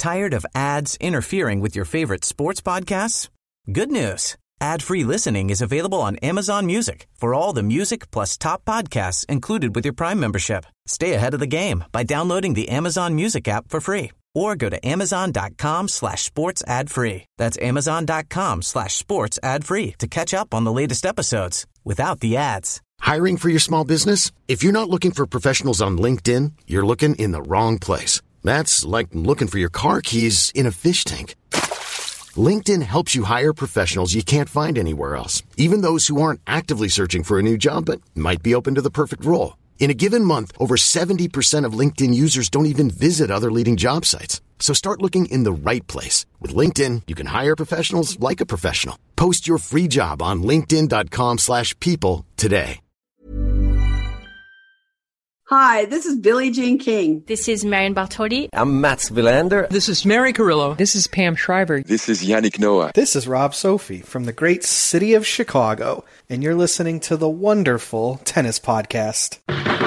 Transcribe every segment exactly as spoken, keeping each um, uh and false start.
Tired of ads interfering with your favorite sports podcasts? Good news. Ad-free listening is available on Amazon Music for all the music plus top podcasts included with your Prime membership. Stay ahead of the game by downloading the Amazon Music app for free or go to amazon.com slash sports ad free. That's amazon.com slash sports ad free to catch up on the latest episodes without the ads. Hiring for your small business? If you're not looking for professionals on LinkedIn, you're looking in the wrong place. That's like looking for your car keys in a fish tank. LinkedIn helps you hire professionals you can't find anywhere else, even those who aren't actively searching for a new job but might be open to the perfect role. In a given month, over seventy percent of LinkedIn users don't even visit other leading job sites. So start looking in the right place. With LinkedIn, you can hire professionals like a professional. Post your free job on linkedin.com slash people today. Hi, this is Billie Jean King. This is Marion Bartoli. I'm Mats Wilander. This is Mary Carrillo. This is Pam Shriver. This is Yannick Noah. This is Rob Sophie from the great city of Chicago, and you're listening to the wonderful Tennis Podcast.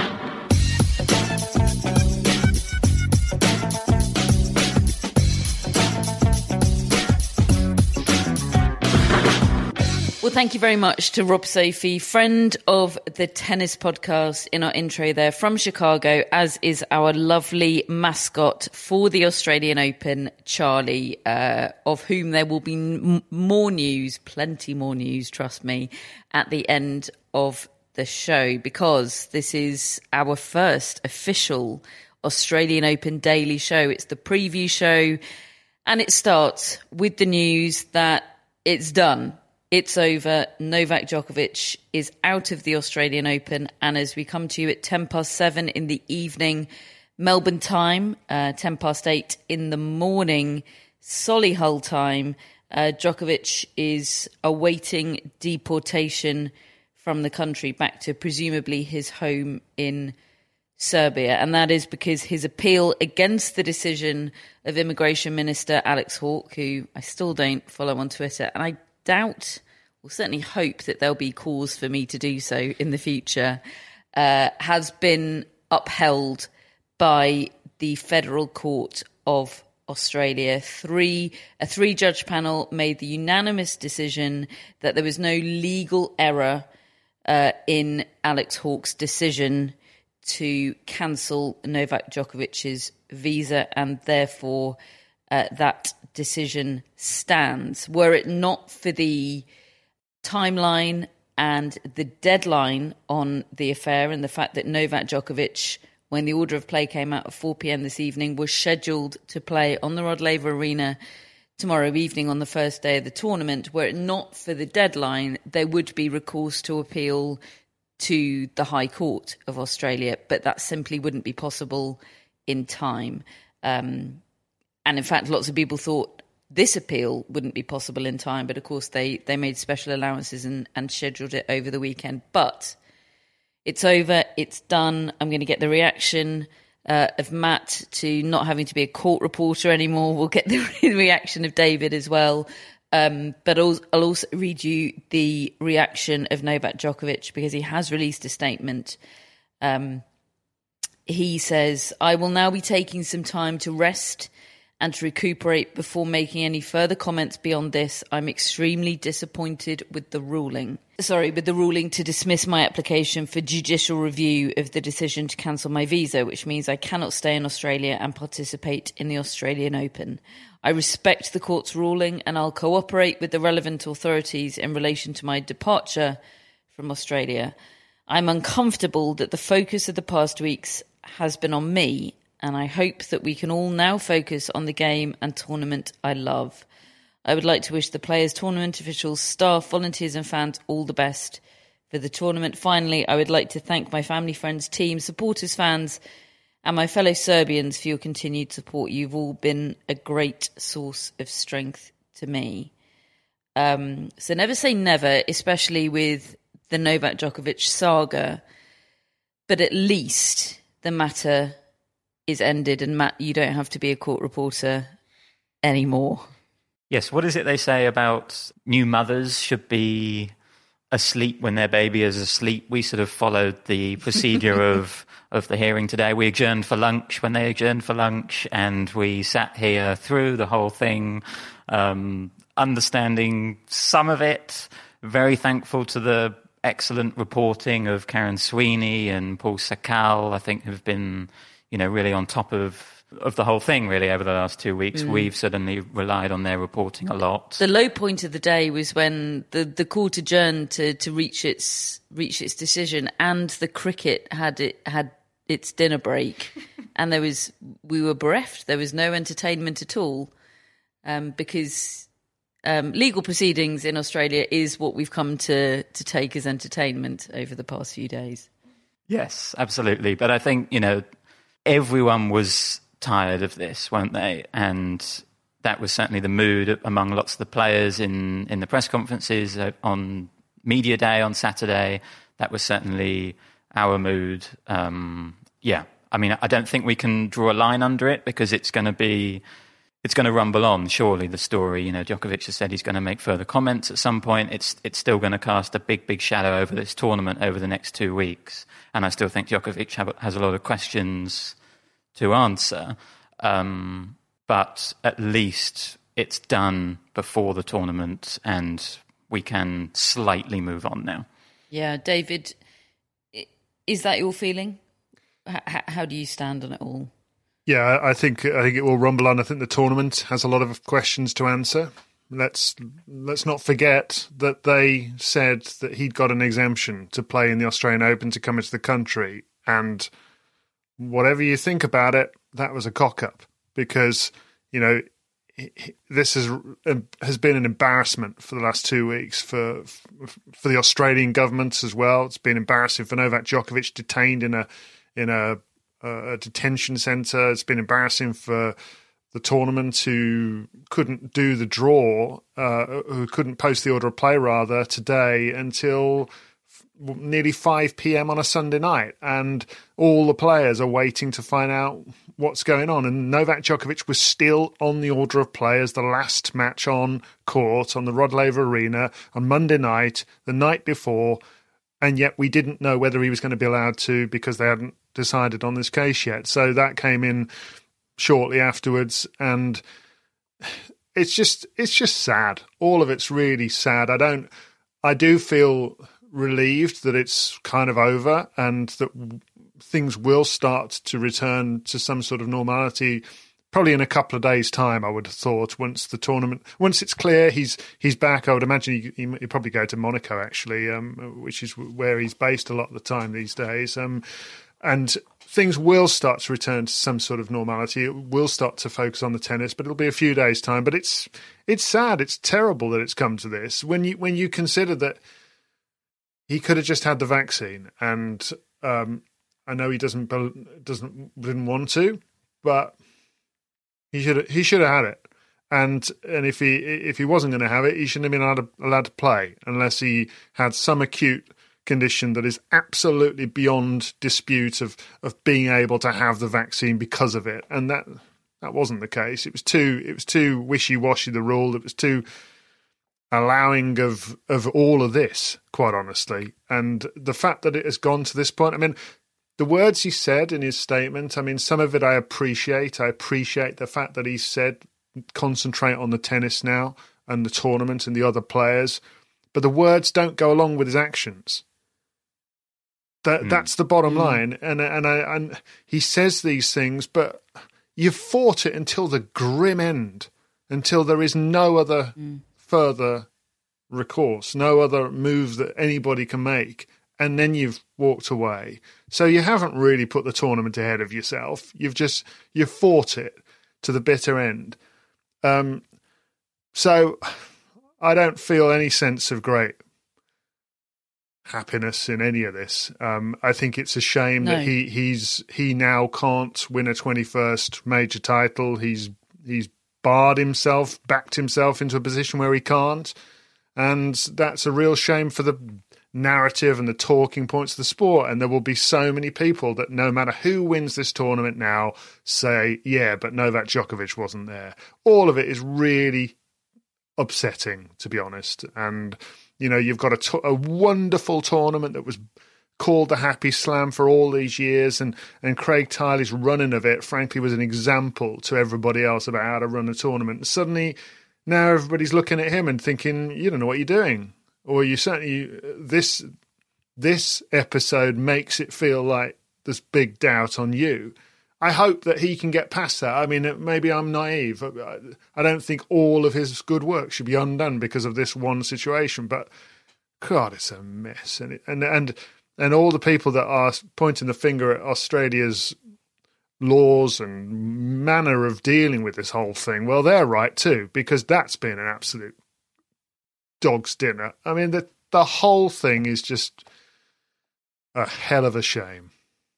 Well, thank you very much to Rob Sophie, friend of the Tennis Podcast, in our intro there from Chicago, as is our lovely mascot for the Australian Open, Charlie, uh, of whom there will be m- more news, plenty more news, trust me, at the end of the show, because this is our first official Australian Open daily show. It's the preview show, and it starts with the news that it's done. It's over. Novak Djokovic is out of the Australian Open. And as we come to you at ten past seven in the evening, Melbourne time, uh, ten past eight in the morning, Solihull time, uh, Djokovic is awaiting deportation from the country back to presumably his home in Serbia. And that is because his appeal against the decision of Immigration Minister Alex Hawke, who I still don't follow on Twitter, and I doubt, or certainly hope, that there'll be calls for me to do so in the future, uh, has been upheld by the Federal Court of Australia. Three, a three-judge panel made the unanimous decision that there was no legal error uh, in Alex Hawke's decision to cancel Novak Djokovic's visa, and therefore uh, that decision stands. Were it not for the timeline and the deadline on the affair, and the fact that Novak Djokovic, when the order of play came out at four p.m. this evening, was scheduled to play on the Rod Laver Arena tomorrow evening on the first day of the tournament, were it not for the deadline, there would be recourse to appeal to the High Court of Australia, but that simply wouldn't be possible in time. Um, And in fact, lots of people thought this appeal wouldn't be possible in time. But of course, they, they made special allowances and, and scheduled it over the weekend. But it's over. It's done. I'm going to get the reaction uh, of Matt to not having to be a court reporter anymore. We'll get the reaction of David as well. Um, but I'll, I'll also read you the reaction of Novak Djokovic, because he has released a statement. Um, he says, "I will now be taking some time to rest and to recuperate before making any further comments beyond this. I'm extremely disappointed with the ruling. Sorry, with the ruling to dismiss my application for judicial review of the decision to cancel my visa, which means I cannot stay in Australia and participate in the Australian Open. I respect the court's ruling, and I'll cooperate with the relevant authorities in relation to my departure from Australia. I'm uncomfortable that the focus of the past weeks has been on me, and I hope that we can all now focus on the game and tournament I love. I would like to wish the players, tournament officials, staff, volunteers and fans all the best for the tournament. Finally, I would like to thank my family, friends, team, supporters, fans and my fellow Serbians for your continued support. You've all been a great source of strength to me." Um, so never say never, especially with the Novak Djokovic saga. But at least the matter is ended, and Matt, you don't have to be a court reporter anymore. Yes, what is it they say about new mothers should be asleep when their baby is asleep. We sort of followed the procedure of of the hearing today. We adjourned for lunch when they adjourned for lunch, and we sat here through the whole thing, um, understanding some of it. Very thankful to the excellent reporting of Karen Sweeney and Paul Sakal, I think, have been, you know, really on top of of the whole thing, really, over the last two weeks. Mm. We've certainly relied on their reporting a lot. The low point of the day was when the, the court adjourned to, to reach its reach its decision, and the cricket had it had its dinner break, and there was we were bereft. There was no entertainment at all, um, because um, legal proceedings in Australia is what we've come to to take as entertainment over the past few days. Yes, absolutely. But I think, you know, everyone was tired of this, weren't they? And that was certainly the mood among lots of the players in, in the press conferences on Media Day on Saturday. That was certainly our mood. Um, yeah, I mean, I don't think we can draw a line under it, because it's going to be, it's going to rumble on, surely, the story. You know, Djokovic has said he's going to make further comments at some point. It's it's still going to cast a big, big shadow over this tournament over the next two weeks. And I still think Djokovic have, has a lot of questions to answer, um, but at least it's done before the tournament, and we can slightly move on now. Yeah, David, is that your feeling? H- how do you stand on it all? Yeah, I think I think it will rumble on. I think the tournament has a lot of questions to answer. Let's let's not forget that they said that he'd got an exemption to play in the Australian Open to come into the country, and whatever you think about it, that was a cock-up, because, you know, this has has been an embarrassment for the last two weeks for for the Australian government as well. It's been embarrassing for Novak Djokovic, detained in a in a, a detention centre. It's been embarrassing for the tournament, who couldn't do the draw, uh, who couldn't post the order of play rather today until nearly five p.m. on a Sunday night, and all the players are waiting to find out what's going on. And Novak Djokovic was still on the order of play as the last match on court on the Rod Laver Arena on Monday night, the night before, and yet we didn't know whether he was going to be allowed to, because they hadn't decided on this case yet. So that came in shortly afterwards, and it's just it's just sad. All of it's really sad. I don't I do feel relieved that it's kind of over, and that things will start to return to some sort of normality probably in a couple of days' time, I would have thought, once the tournament, once it's clear he's he's back. I would imagine he, he, he'd probably go to Monaco, actually, um, which is where he's based a lot of the time these days. Um, and things will start to return to some sort of normality. It will start to focus on the tennis, but it'll be a few days' time. But it's it's sad. It's terrible that it's come to this. When you when you consider that he could have just had the vaccine, and um, I know he doesn't doesn't didn't want to, but he should he should have had it. And and if he if he wasn't going to have it, he shouldn't have been allowed to, allowed to play unless he had some acute condition that is absolutely beyond dispute of of being able to have the vaccine because of it. And that that wasn't the case. It was too it was too wishy-washy, the rule. It was too allowing of of all of this, quite honestly. And the fact that it has gone to this point, I mean, the words he said in his statement, I mean, some of it I appreciate. I appreciate the fact that he said, concentrate on the tennis now and the tournament and the other players. But the words don't go along with his actions. That mm. That's the bottom mm. line. And and I, and he says these things, but you've fought it until the grim end, until there is no other mm. further recourse, no other move that anybody can make. And then you've walked away. So you haven't really put the tournament ahead of yourself. You've just, you've fought it to the bitter end. Um, so I don't feel any sense of great happiness in any of this. Um, I think it's a shame no. that he he's he now can't win a twenty-first major title. He's he's barred himself, backed himself into a position where he can't. And that's a real shame for the narrative and the talking points of the sport. And there will be so many people that no matter who wins this tournament now say, yeah, but Novak Djokovic wasn't there. All of it is really upsetting, to be honest. And You know, you've got a, to- a wonderful tournament that was called the Happy Slam for all these years, and, and Craig Tiley's running of it, frankly, was an example to everybody else about how to run a tournament. And suddenly, now everybody's looking at him and thinking, you don't know what you're doing. Or you certainly, this, this episode makes it feel like there's big doubt on you. I hope that he can get past that. I mean, maybe I'm naive. I don't think all of his good work should be undone because of this one situation, but God, it's a mess. And, it, and, and, And all the people that are pointing the finger at Australia's laws and manner of dealing with this whole thing, well, they're right too, because that's been an absolute dog's dinner. I mean, the the whole thing is just a hell of a shame.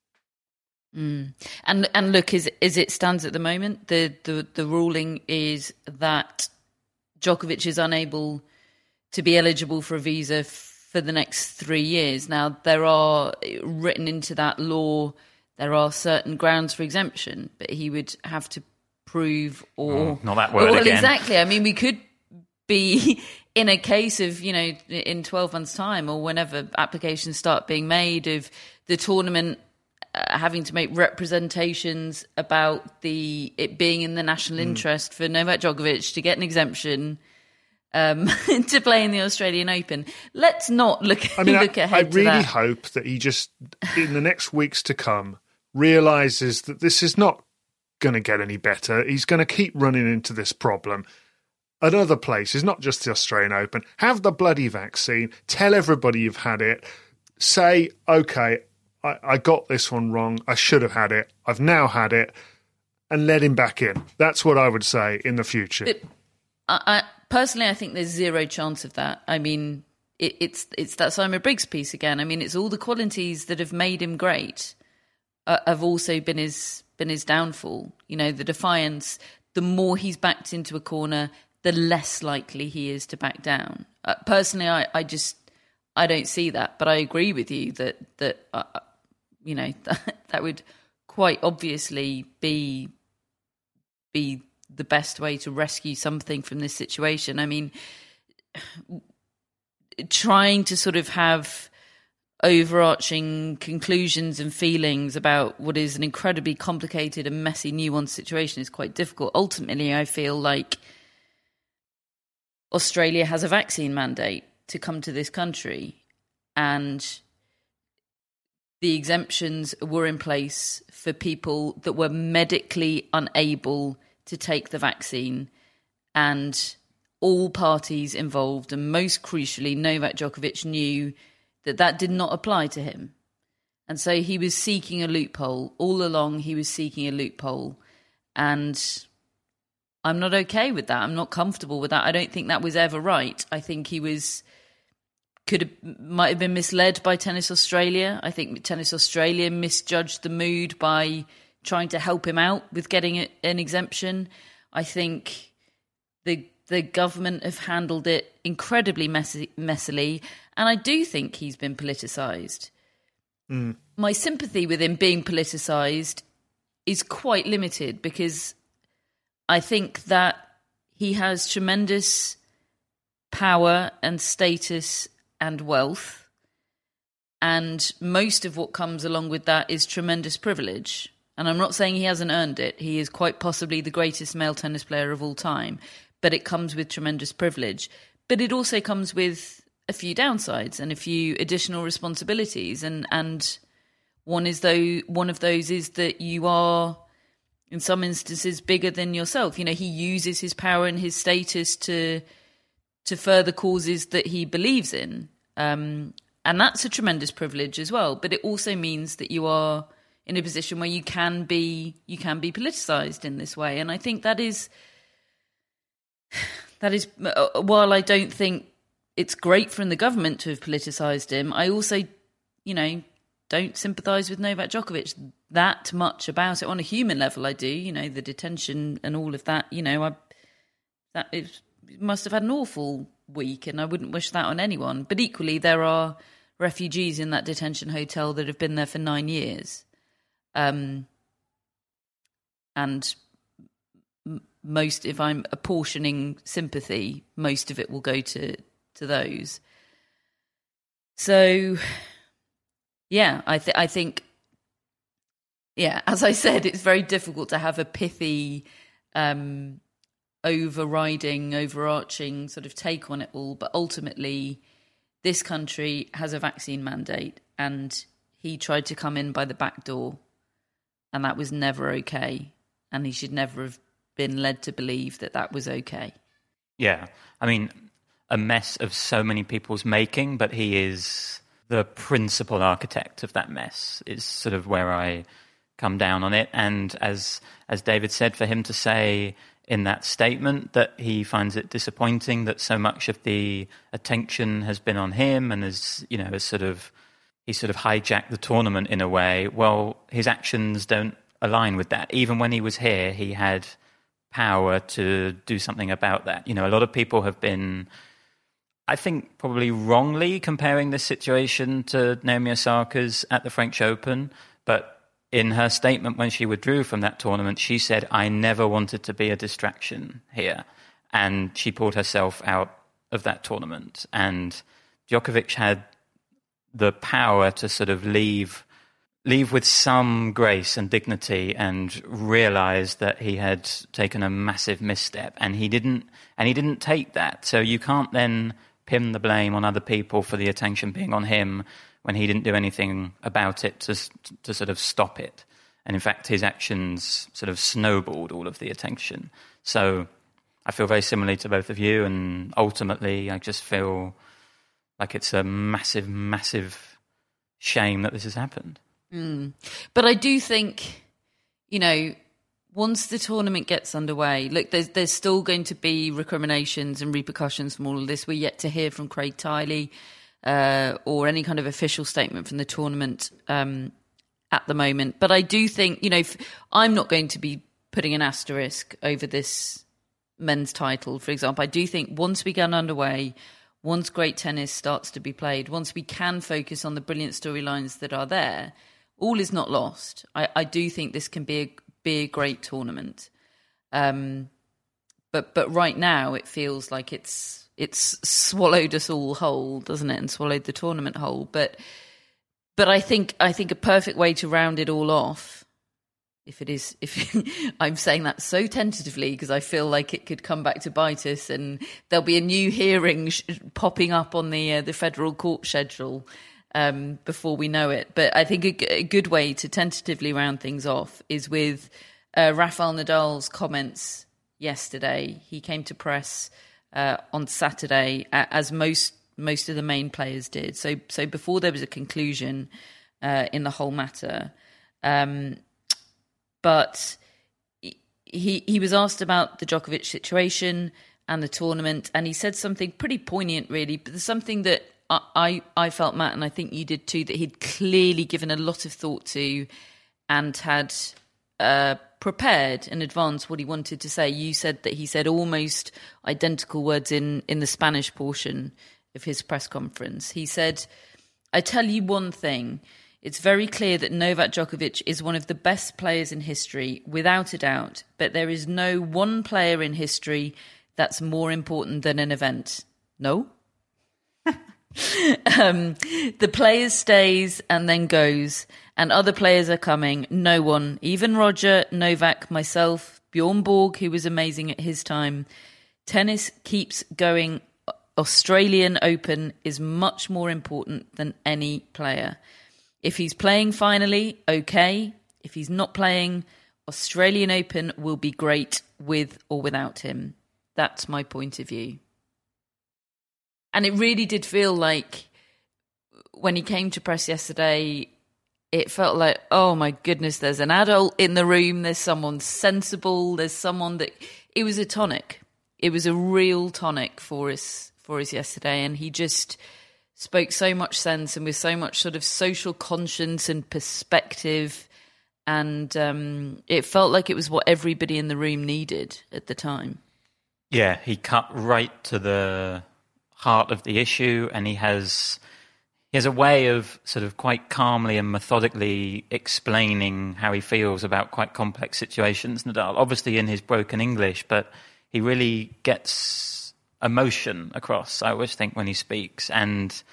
Mm. And and look, as as it stands at the moment, the, the the ruling is that Djokovic is unable to be eligible for a visa for the next three years. Now, there are, written into that law, there are certain grounds for exemption, but he would have to prove or... Oh, not that word well, again. Exactly. I mean, we could be in a case of, you know, in twelve months' time or whenever applications start being made of the tournament uh, having to make representations about the it being in the national mm. interest for Novak Djokovic to get an exemption Um, to play in the Australian Open. Let's not look, I mean, look I, ahead I to really that. hope that he just, in the next weeks to come, realises that this is not going to get any better. He's going to keep running into this problem at other places, not just the Australian Open. Have the bloody vaccine. Tell everybody you've had it. Say, okay, I, I got this one wrong. I should have had it. I've now had it. And let him back in. That's what I would say in the future. It, I, I, personally, I think there's zero chance of that. I mean, it, it's it's that Simon Briggs piece again. I mean, it's all the qualities that have made him great uh, have also been his been his downfall. You know, the defiance. The more he's backed into a corner, the less likely he is to back down. Uh, personally, I, I just I don't see that, but I agree with you that that uh, you know that, that would quite obviously be be. the best way to rescue something from this situation. I mean, trying to sort of have overarching conclusions and feelings about what is an incredibly complicated and messy, nuanced situation is quite difficult. Ultimately, I feel like Australia has a vaccine mandate to come to this country, and the exemptions were in place for people that were medically unable to take the vaccine, and all parties involved, and most crucially Novak Djokovic, knew that that did not apply to him. And so he was seeking a loophole. All along he was seeking a loophole, and I'm not okay with that. I'm not comfortable with that. I don't think that was ever right. I think he was could have, might have been misled by Tennis Australia. I think Tennis Australia misjudged the mood by trying to help him out with getting a, an exemption. I think the the government have handled it incredibly messy, messily, and I do think he's been politicised. Mm. My sympathy with him being politicised is quite limited, because I think that he has tremendous power and status and wealth, and most of what comes along with that is tremendous privilege. And I'm not saying he hasn't earned it. He is quite possibly the greatest male tennis player of all time. But it comes with tremendous privilege. But it also comes with a few downsides and a few additional responsibilities. And and one is though one of those is that you are, in some instances, bigger than yourself. You know, he uses his power and his status to to further causes that he believes in. Um, and that's a tremendous privilege as well. But it also means that you are in a position where you can be you can be politicised in this way. And I think that is that is uh, while I don't think it's great from the government to have politicised him, I also, you know, don't sympathise with Novak Djokovic that much about it. On a human level, I do. You know, the detention and all of that. You know, I that it must have had an awful week, and I wouldn't wish that on anyone. But equally, there are refugees in that detention hotel that have been there for nine years. Um, and m- most, if I'm apportioning sympathy, most of it will go to, to those. So, yeah, I, th- I think, yeah, as I said, it's very difficult to have a pithy, um, overriding, overarching sort of take on it all. But ultimately, this country has a vaccine mandate, and he tried to come in by the back door, and that was never okay. And he should never have been led to believe that that was okay. Yeah, I mean, a mess of so many people's making, but he is the principal architect of that mess, is sort of where I come down on it. And as as David said, for him to say in that statement that he finds it disappointing that so much of the attention has been on him and has, you know, has sort of, he sort of hijacked the tournament in a way. Well, his actions don't align with that. Even when he was here, he had power to do something about that. You know, a lot of people have been, I think, probably wrongly comparing this situation to Naomi Osaka's at the French Open. But in her statement when she withdrew from that tournament, she said, I never wanted to be a distraction here. And she pulled herself out of that tournament. And Djokovic had the power to sort of leave leave with some grace and dignity and realize that he had taken a massive misstep, and he didn't and he didn't take that. So you can't then pin the blame on other people for the attention being on him when he didn't do anything about it to to sort of stop it. And in fact, his actions sort of snowballed all of the attention. So I feel very similarly to both of you, and ultimately I just feel like it's a massive, massive shame that this has happened. Mm. But I do think, you know, once the tournament gets underway, look, there's there's still going to be recriminations and repercussions from all of this. We're yet to hear from Craig Tiley uh, or any kind of official statement from the tournament um, at the moment. But I do think, you know, if, I'm not going to be putting an asterisk over this men's title, for example. I do think once we get underway, once great tennis starts to be played, once we can focus on the brilliant storylines that are there, all is not lost. I, I do think this can be a, be a great tournament. Um, but but right now it feels like it's it's swallowed us all whole, doesn't it? And swallowed the tournament whole. But but I think I think a perfect way to round it all off, if it is, if I'm saying that so tentatively because I feel like it could come back to bite us, and there'll be a new hearing sh- popping up on the uh, the federal court schedule um, before we know it. But I think a, g- a good way to tentatively round things off is with uh, Rafael Nadal's comments yesterday. He came to press uh, on Saturday, as most most of the main players did. So so before there was a conclusion uh, in the whole matter. Um, But he he was asked about the Djokovic situation and the tournament, and he said something pretty poignant, really. But there's something that I, I, I felt, Matt, and I think you did too, that he'd clearly given a lot of thought to and had uh, prepared in advance what he wanted to say. You said that he said almost identical words in, in the Spanish portion of his press conference. He said, "I tell you one thing. It's very clear that Novak Djokovic is one of the best players in history, without a doubt, but there is no one player in history that's more important than an event. No? um, the player stays and then goes, and other players are coming. No one, even Roger, Novak, myself, Bjorn Borg, who was amazing at his time. Tennis keeps going. Australian Open is much more important than any player. If he's playing finally, okay. If he's not playing, Australian Open will be great with or without him. That's my point of view." And it really did feel like when he came to press yesterday, it felt like, oh my goodness, there's an adult in the room. There's someone sensible. There's someone that... It was a tonic. It was a real tonic for us, for us yesterday. And he just... spoke so much sense and with so much sort of social conscience and perspective, and um, it felt like it was what everybody in the room needed at the time. Yeah, he cut right to the heart of the issue, and he has he has a way of sort of quite calmly and methodically explaining how he feels about quite complex situations. Nadal, obviously in his broken English, but he really gets emotion across, I always think, when he speaks. And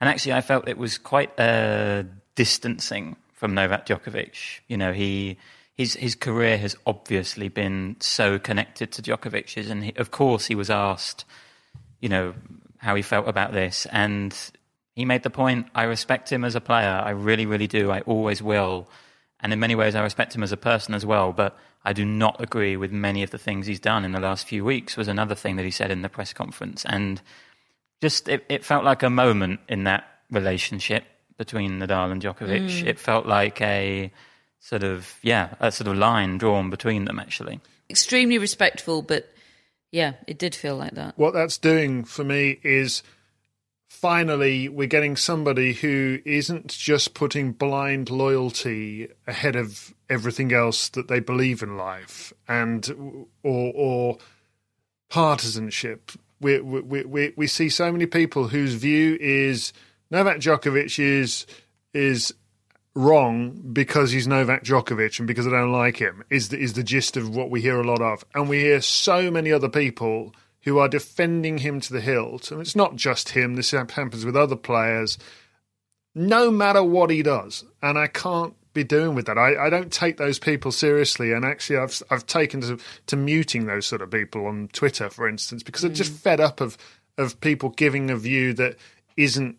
And actually, I felt it was quite uh, distancing from Novak Djokovic. You know, he his his career has obviously been so connected to Djokovic's, and he, of course he was asked, you know, how he felt about this, and he made the point, I respect him as a player, I really, really do, I always will, and in many ways I respect him as a person as well, but I do not agree with many of the things he's done in the last few weeks, was another thing that he said in the press conference, and just it, it felt like a moment in that relationship between Nadal and Djokovic. Mm. It felt like a sort of, yeah, a sort of line drawn between them, actually. Extremely respectful, but yeah, it did feel like that. What that's doing for me is finally we're getting somebody who isn't just putting blind loyalty ahead of everything else that they believe in life, and or, or partisanship. We, we we we see so many people whose view is Novak Djokovic is is wrong because he's Novak Djokovic and because I don't like him, is the, is the gist of what we hear a lot of. And we hear so many other people who are defending him to the hilt. And it's not just him, this happens with other players, no matter what he does. And I can't be doing with that. I, I don't take those people seriously. And actually I've I've taken to, to muting those sort of people on Twitter, for instance, because mm. I'm just fed up of of people giving a view that isn't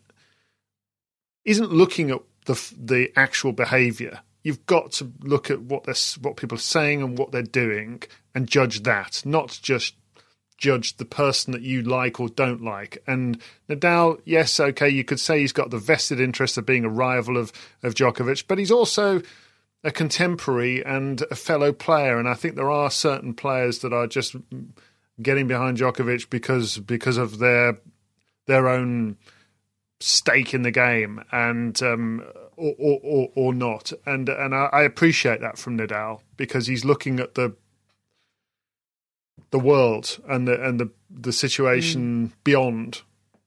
isn't looking at the the actual behaviour. You've got to look at what they're, what people are saying and what they're doing and judge that, not just judge the person that you like or don't like. And Nadal, yes, okay, you could say he's got the vested interest of being a rival of, of Djokovic, but he's also a contemporary and a fellow player. And I think there are certain players that are just getting behind Djokovic because because of their their own stake in the game, and um, or, or, or, or not. And and I, I appreciate that from Nadal, because he's looking at the the world and the and the, the situation mm. beyond.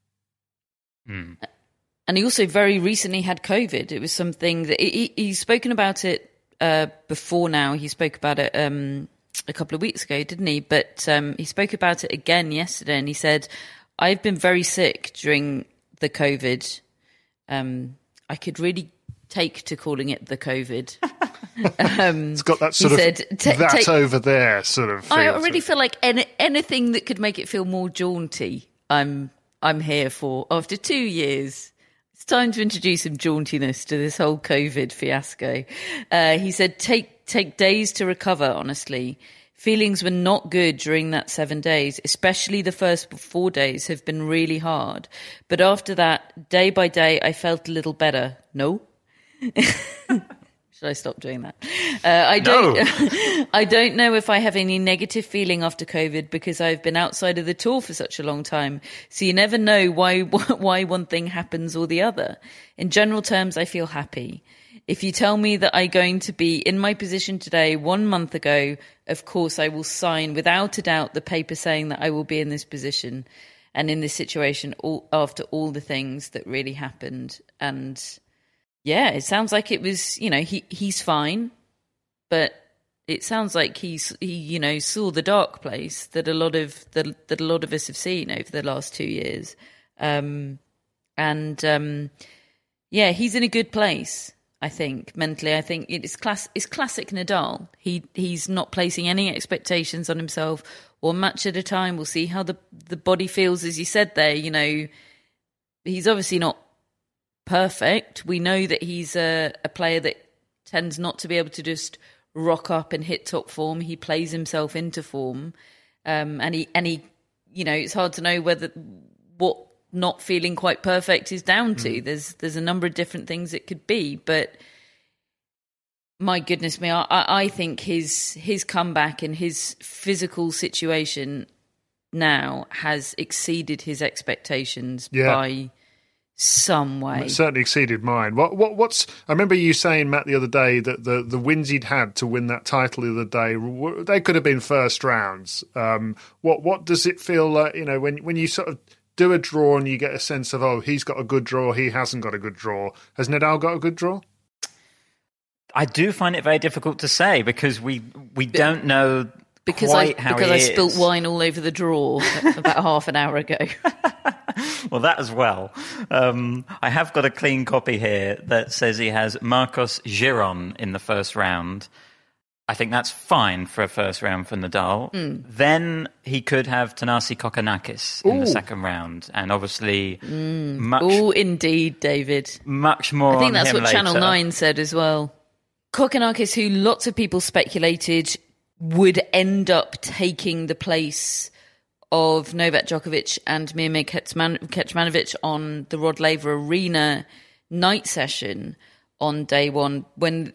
Mm. And he also very recently had COVID. It was something that he, he's spoken about it uh, before now. He spoke about it um, a couple of weeks ago, didn't he? But um, he spoke about it again yesterday, and he said, I've been very sick during the COVID. Um, I could really take to calling it the COVID. Um, it's got that sort of said, t- that take, over there sort of feel. I already feel like any, anything that could make it feel more jaunty, I'm I'm here for. After two years, it's time to introduce some jauntiness to this whole COVID fiasco. Uh, he said, take take days to recover, honestly. Feelings were not good during that seven days, especially the first four days have been really hard. But after that, day by day, I felt a little better. No? Should I stop doing that? Uh, I don't. No. I don't know if I have any negative feeling after COVID because I've been outside of the tour for such a long time. So you never know why why one thing happens or the other. In general terms, I feel happy. If you tell me that I'm going to be in my position today one month ago, of course I will sign without a doubt the paper saying that I will be in this position and in this situation all, after all the things that really happened. And yeah, it sounds like it was, you know, he he's fine, but it sounds like he's he you know saw the dark place that a lot of the, that a lot of us have seen over the last two years, um, and um, yeah, he's in a good place. I think mentally, I think it's class. It's classic Nadal. He he's not placing any expectations on himself. One match at a time. We'll see how the the body feels, as you said there. You know, he's obviously not perfect. We know that he's a, a player that tends not to be able to just rock up and hit top form. He plays himself into form, um, and he and he, you know, it's hard to know whether what not feeling quite perfect is down to. Mm. There's there's a number of different things it could be, but my goodness me, I, I think his his comeback and his physical situation now has exceeded his expectations yeah. by some way. It certainly exceeded mine. What what what's? I remember you saying, Matt, the other day that the the wins he'd had to win that title the other day, they could have been first rounds. Um, what what does it feel like? You know, when when you sort of do a draw and you get a sense of, oh, he's got a good draw, he hasn't got a good draw. Has Nadal got a good draw? I do find it very difficult to say because we we don't know because quite I, how because he I is. spilt wine all over the drawer about half an hour ago. Well, that as well. Um, I have got a clean copy here that says he has Marcos Giron in the first round. I think that's fine for a first round for Nadal. Mm. Then he could have Thanasi Kokkinakis in Ooh. the second round. And obviously mm. much... Oh, indeed, David. Much more I think on that's him what later. Channel nine said as well. Kokkinakis, who lots of people speculated would end up taking the place of Novak Djokovic and Miomir Kecmanovic on the Rod Laver Arena night session on day one. When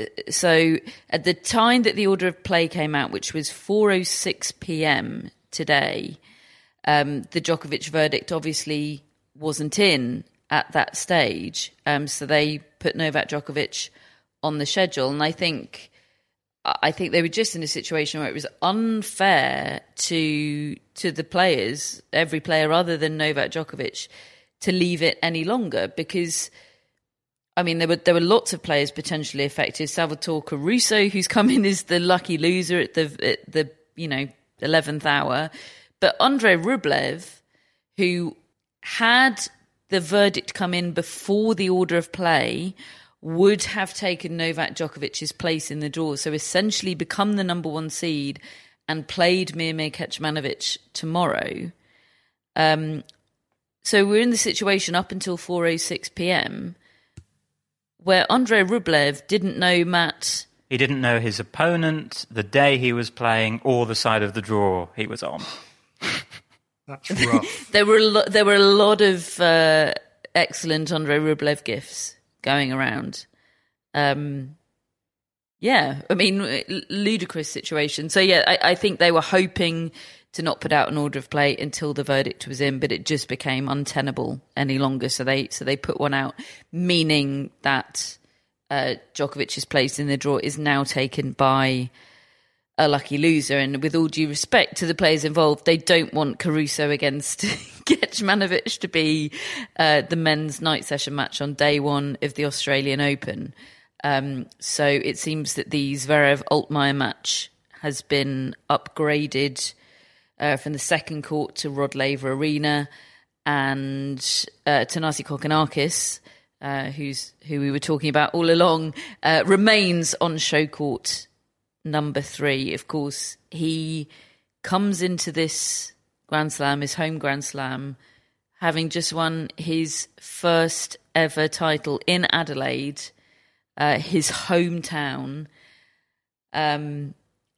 so at the time that the order of play came out, which was four oh six p.m. today, um, the Djokovic verdict obviously wasn't in at that stage. Um, so they put Novak Djokovic on the schedule, and I think I think they were just in a situation where it was unfair to to the players, every player other than Novak Djokovic, to leave it any longer, because I mean there were there were lots of players potentially affected. Salvatore Caruso, who's come in as the lucky loser at the at the you know eleventh hour, but Andrei Rublev, who had the verdict come in before the order of play, would have taken Novak Djokovic's place in the draw, so essentially become the number one seed and played Miomir Kecmanovic tomorrow. Um, so we're in the situation up until four oh six p.m. where Andrei Rublev didn't know Matt. He didn't know his opponent, the day he was playing, or the side of the draw he was on. That's rough. there were a lo- there were a lot of uh, excellent Andrei Rublev gifts going around. Um, yeah, I mean, ludicrous situation. So yeah, I, I think they were hoping to not put out an order of play until the verdict was in, but it just became untenable any longer. So they so they put one out, meaning that uh, Djokovic's place in the draw is now taken by a lucky loser. And with all due respect to the players involved, they don't want Caruso against Kecmanovic to be uh, the men's night session match on day one of the Australian Open. Um, so it seems that the Zverev-Altmaier match has been upgraded uh, from the second court to Rod Laver Arena, and uh, Thanasi Kokkinakis, uh, who's who we were talking about all along, uh, remains on show court number three. Of course, he comes into this Grand Slam, his home Grand Slam, having just won his first ever title in Adelaide, uh, his hometown. Um,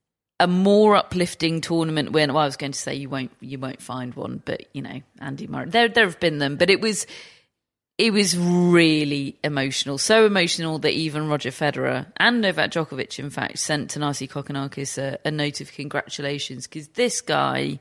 a more uplifting tournament win. Well, I was going to say you won't you won't find one, but you know, Andy Murray. There there have been them, but it was it was really emotional. So emotional that even Roger Federer and Novak Djokovic, in fact, sent Thanasi Kokkinakis a, a note of congratulations, because this guy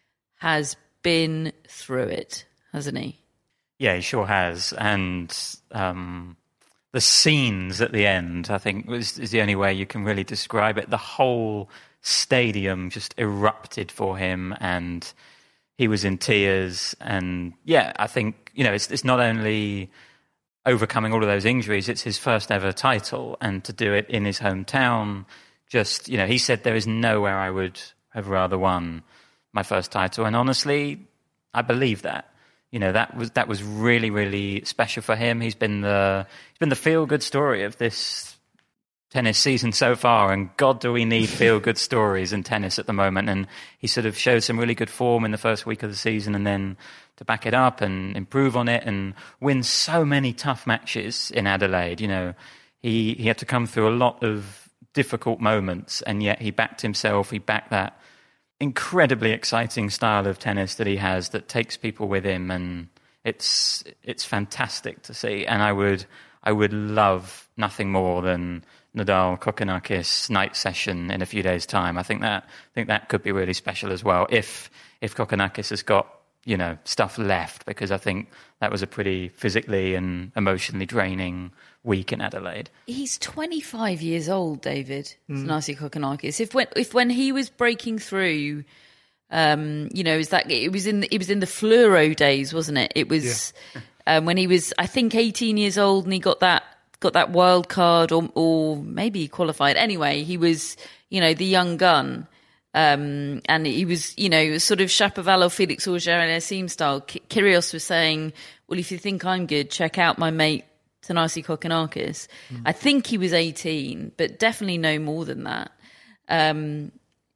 has been through it, hasn't he? Yeah, he sure has. And um, the scenes at the end, I think, was, is the only way you can really describe it. The whole stadium just erupted for him, and he was in tears. And yeah, I think, you know, it's, it's not only overcoming all of those injuries, it's his first ever title, and to do it in his hometown, just, you know, he said there is nowhere I would have rather won my first title. And honestly, I believe that. You know, that was that was really, really special for him. He's been the he's been the feel-good story of this tennis season so far, and God, do we need feel-good stories in tennis at the moment. And he sort of showed some really good form in the first week of the season, and then to back it up and improve on it and win so many tough matches in Adelaide. You know, he, he had to come through a lot of difficult moments, and yet he backed himself, he backed that incredibly exciting style of tennis that he has that takes people with him, and it's it's fantastic to see. And I would I would love nothing more than Nadal Kokkinakis night session in a few days' time. I think that I think that could be really special as well, if if Kokkinakis has got, you know, stuff left, because I think that was a pretty physically and emotionally draining week in Adelaide. He's twenty-five years old, David. Mm. Thanasi Kokkinakis. If when if when he was breaking through, um, you know, is that it was in it was in the fluoro days, wasn't it? It was yeah. um, when he was, I think, eighteen years old, and he got that got that wild card, or or maybe he qualified. Anyway, he was, you know, the young gun. Um, and he was, you know, sort of Shapovalov, Felix Auger-Aliassime style. K- Kyrgios was saying, well, if you think I'm good, check out my mate Thanasi Kokkinakis. Mm. I think he was eighteen, but definitely no more than that. Um,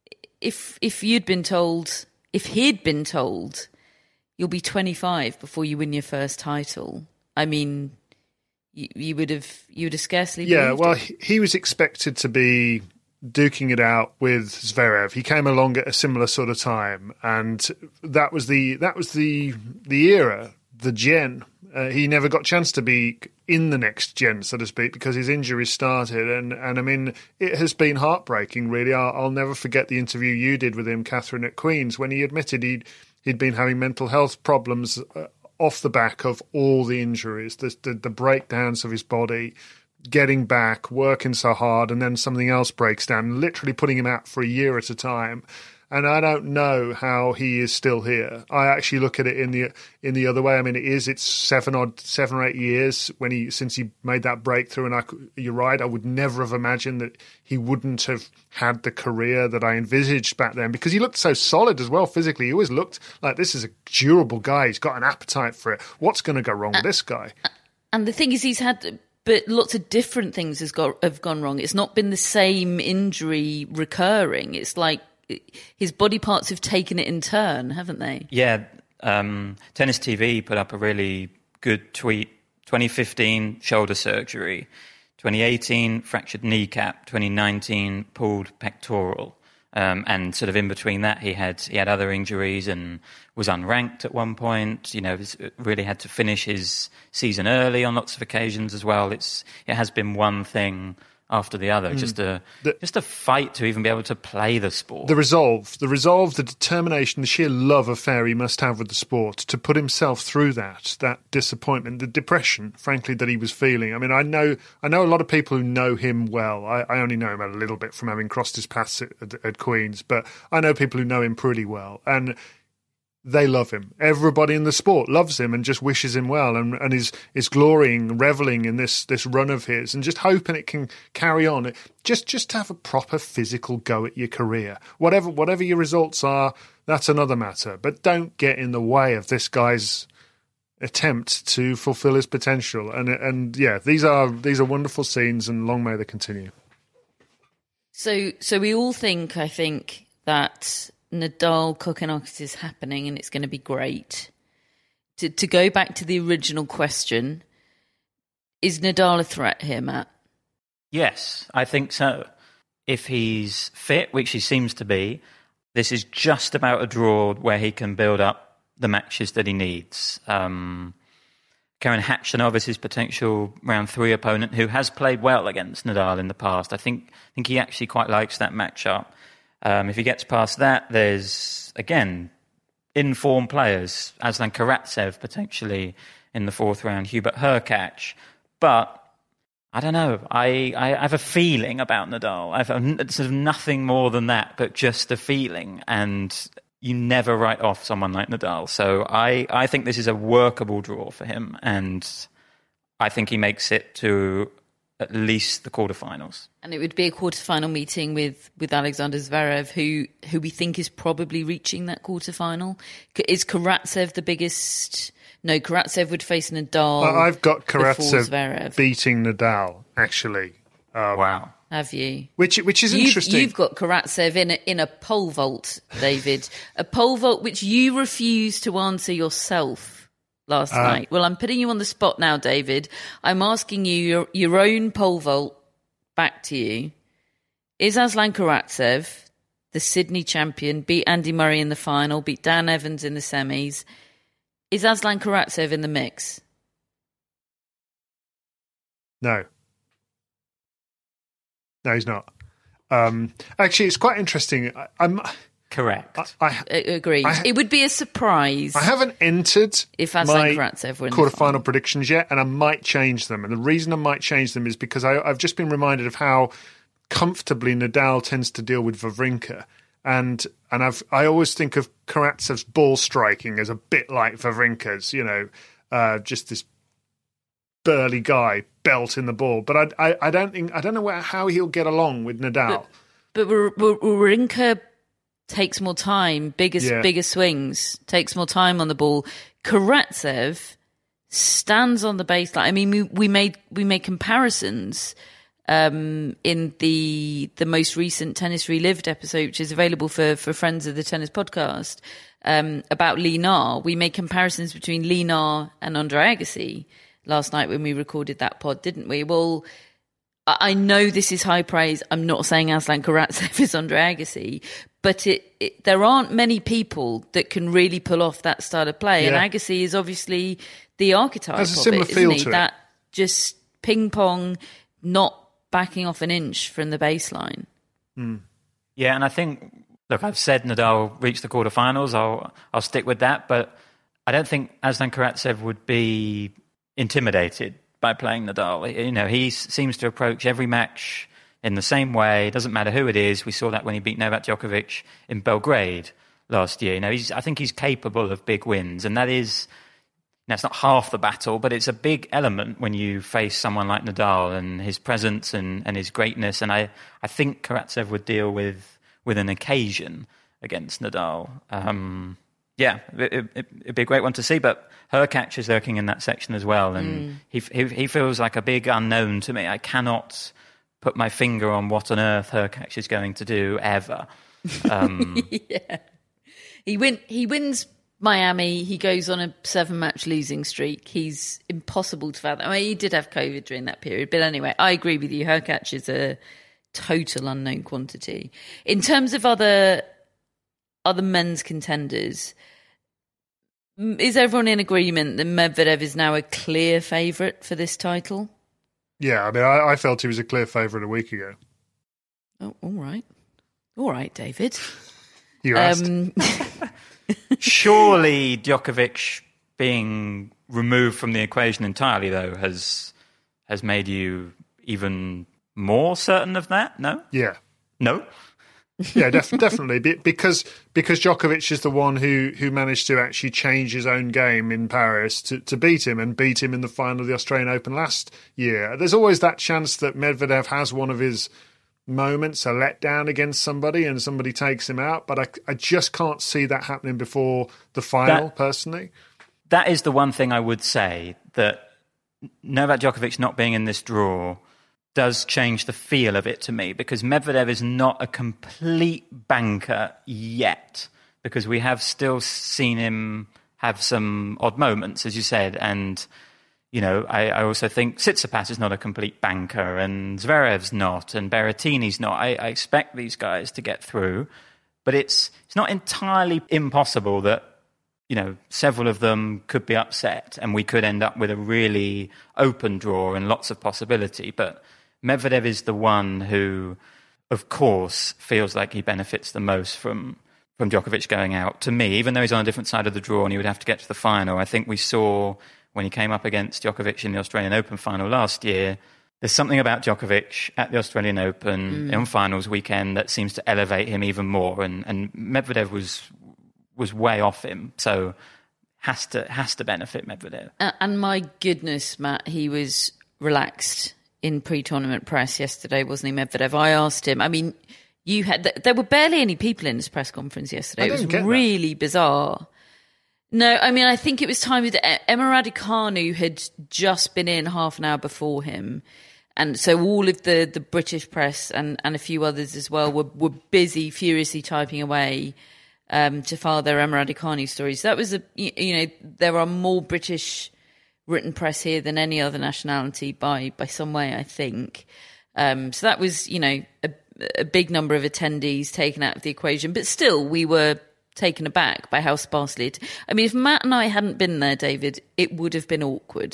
if if you'd been told, if he'd been told, you'll be twenty-five before you win your first title, I mean, you, you would have you would have scarcely. Yeah, well, it. he, he was expected to be duking it out with Zverev. He came along at a similar sort of time, and that was the that was the the era, the gen. Uh, he never got a chance to be in the next gen, so to speak, because his injuries started. And, and I mean, it has been heartbreaking, really. I'll, I'll never forget the interview you did with him, Catherine, at Queen's, when he admitted he'd, he'd been having mental health problems uh, off the back of all the injuries, the, the, the breakdowns of his body, getting back, working so hard, and then something else breaks down, literally putting him out for a year at a time. And I don't know how he is still here. I actually look at it in the in the other way. I mean, it is it's seven odd seven or eight years when he since he made that breakthrough. And I, you're right, I would never have imagined that he wouldn't have had the career that I envisaged back then, because he looked so solid as well physically. He always looked like this is a durable guy. He's got an appetite for it. What's going to go wrong with this guy? And the thing is, he's had. But lots of different things has got, have gone wrong. It's not been the same injury recurring. It's like his body parts have taken it in turn, haven't they? Yeah. Um, Tennis T V put up a really good tweet. twenty fifteen, shoulder surgery. twenty eighteen, fractured kneecap. twenty nineteen, pulled pectoral. Um, and sort of in between that, he had he had other injuries and was unranked at one point. You know, really had to finish his season early on lots of occasions as well. It's it has been one thing after the other, mm. just a the, just a fight to even be able to play the sport. The resolve, the resolve, the determination, the sheer love affair he must have with the sport to put himself through that, that disappointment, the depression, frankly, that he was feeling. I mean, I know, I know a lot of people who know him well. I, I only know him a little bit from having crossed his paths at, at, at Queen's, but I know people who know him pretty well, and they love him. Everybody in the sport loves him and just wishes him well, and, and is is glorying, reveling in this this run of his, and just hoping it can carry on. Just just to have a proper physical go at your career. Whatever whatever your results are, that's another matter. But don't get in the way of this guy's attempt to fulfill his potential. And and yeah, these are these are wonderful scenes, and long may they continue. So so we all think, I think, that Nadal Kokkinakis is happening and it's going to be great. To to go back to the original question, is Nadal a threat here, Matt? Yes, I think so. If he's fit, which he seems to be, this is just about a draw where he can build up the matches that he needs. Um, Karen Khachanov is his potential round three opponent, who has played well against Nadal in the past. I think I think he actually quite likes that matchup. Um, if he gets past that, there's, again, in-form players. Aslan Karatsev, potentially, in the fourth round. Hubert Hurkacz. But, I don't know. I, I have a feeling about Nadal. I've a, sort of nothing more than that, but just a feeling. And you never write off someone like Nadal. So I, I think this is a workable draw for him. And I think he makes it to at least the quarterfinals. And it would be a quarterfinal meeting with, with Alexander Zverev, who who we think is probably reaching that quarterfinal. Is Karatsev the biggest? No, Karatsev would face Nadal. Uh, I've got Karatsev beating Nadal, actually. Um, wow. Have you? Which which is you've, interesting. You've got Karatsev in a, in a pole vault, David. A pole vault which you refuse to answer yourself last uh, night. Well, I'm putting you on the spot now, David. I'm asking you your, your own pole vault back to you. Is Aslan Karatsev, the Sydney champion, beat Andy Murray in the final, beat Dan Evans in the semis? Is Aslan Karatsev in the mix? No. No, he's not. Um, actually, it's quite interesting. I, I'm... Correct. I, I, Agreed. I, it would be a surprise. I haven't entered if my quarterfinal predictions yet, and I might change them. And the reason I might change them is because I, I've just been reminded of how comfortably Nadal tends to deal with Wawrinka, and and I've I always think of Karatsev's ball striking as a bit like Wawrinka's. You know, uh, just this burly guy belting the ball. But I I, I don't think I don't know where, how he'll get along with Nadal. But, but Wawrinka takes more time, bigger, Yeah. bigger swings, takes more time on the ball. Karatsev stands on the baseline. I mean, we, we made we made comparisons um, in the the most recent Tennis Relived episode, which is available for, for friends of the Tennis Podcast, um, about Lee Na. We made comparisons between Lee Na and Andre Agassi last night when we recorded that pod, didn't we? Well, I know this is high praise. I'm not saying Aslan Karatsev is Andre Agassi, but it, it, there aren't many people that can really pull off that style of play. Yeah. And Agassi is obviously the archetype Has a of similar it, feel isn't he? to it. That just ping pong, not backing off an inch from the baseline. Mm. Yeah, and I think, look, I've said Nadal reached the quarterfinals. I'll I'll stick with that, but I don't think Aslan Karatsev would be intimidated by playing Nadal. You know, he seems to approach every match in the same way. It doesn't matter who it is. We saw that when he beat Novak Djokovic in Belgrade last year. You know, he's, I think he's capable of big wins, and that is, now it's not half the battle, but it's a big element when you face someone like Nadal and his presence and, and his greatness. And I, I think Karatsev would deal with with an occasion against Nadal. Um, yeah, it, it, it'd be a great one to see, but Hurkacz is lurking in that section as well, and mm. he, he he feels like a big unknown to me. I cannot put my finger on what on earth Hurkacz is going to do ever. Um, yeah, he win he wins Miami. He goes on a seven match losing streak. He's impossible to fathom. I mean, he did have COVID during that period, but anyway, I agree with you. Hurkacz is a total unknown quantity in terms of other other men's contenders. Is everyone in agreement that Medvedev is now a clear favourite for this title? Yeah, I mean, I, I felt he was a clear favourite a week ago. Oh, all right. All right, David. You asked. Um, Surely Djokovic being removed from the equation entirely, though, has has made you even more certain of that? No? Yeah. No? Yeah, def- definitely. Be- because because Djokovic is the one who, who managed to actually change his own game in Paris to, to beat him and beat him in the final of the Australian Open last year. There's always that chance that Medvedev has one of his moments, a letdown against somebody, and somebody takes him out. But I, I just can't see that happening before the final, that, personally. That is the one thing I would say, that Novak Djokovic not being in this draw does change the feel of it to me, because Medvedev is not a complete banker yet, because we have still seen him have some odd moments, as you said, and you know, I, I also think Tsitsipas is not a complete banker, and Zverev's not, and Berrettini's not. I, I expect these guys to get through, but it's it's not entirely impossible that, you know, several of them could be upset, and we could end up with a really open draw and lots of possibility. But Medvedev is the one who, of course, feels like he benefits the most from from Djokovic going out. To me, even though he's on a different side of the draw and he would have to get to the final, I think we saw when he came up against Djokovic in the Australian Open final last year, there's something about Djokovic at the Australian Open mm. in finals weekend that seems to elevate him even more. And, and Medvedev was was way off him, so has to has to benefit Medvedev. Uh, and my goodness, Matt, he was relaxed in pre-tournament press yesterday, wasn't he, Medvedev? I asked him. I mean, you had there were barely any people in this press conference yesterday. I it was didn't get really that. bizarre. No, I mean, I think it was time that Emma Raducanu had just been in half an hour before him. And so all of the, the British press and, and a few others as well were, were busy, furiously typing away um, to file their Emma Raducanu stories. That was, a you know, there are more British written press here than any other nationality by, by some way, I think. Um, so that was, you know, a, a big number of attendees taken out of the equation. But still, we were taken aback by how sparsely it... I mean, if Matt and I hadn't been there, David, it would have been awkward.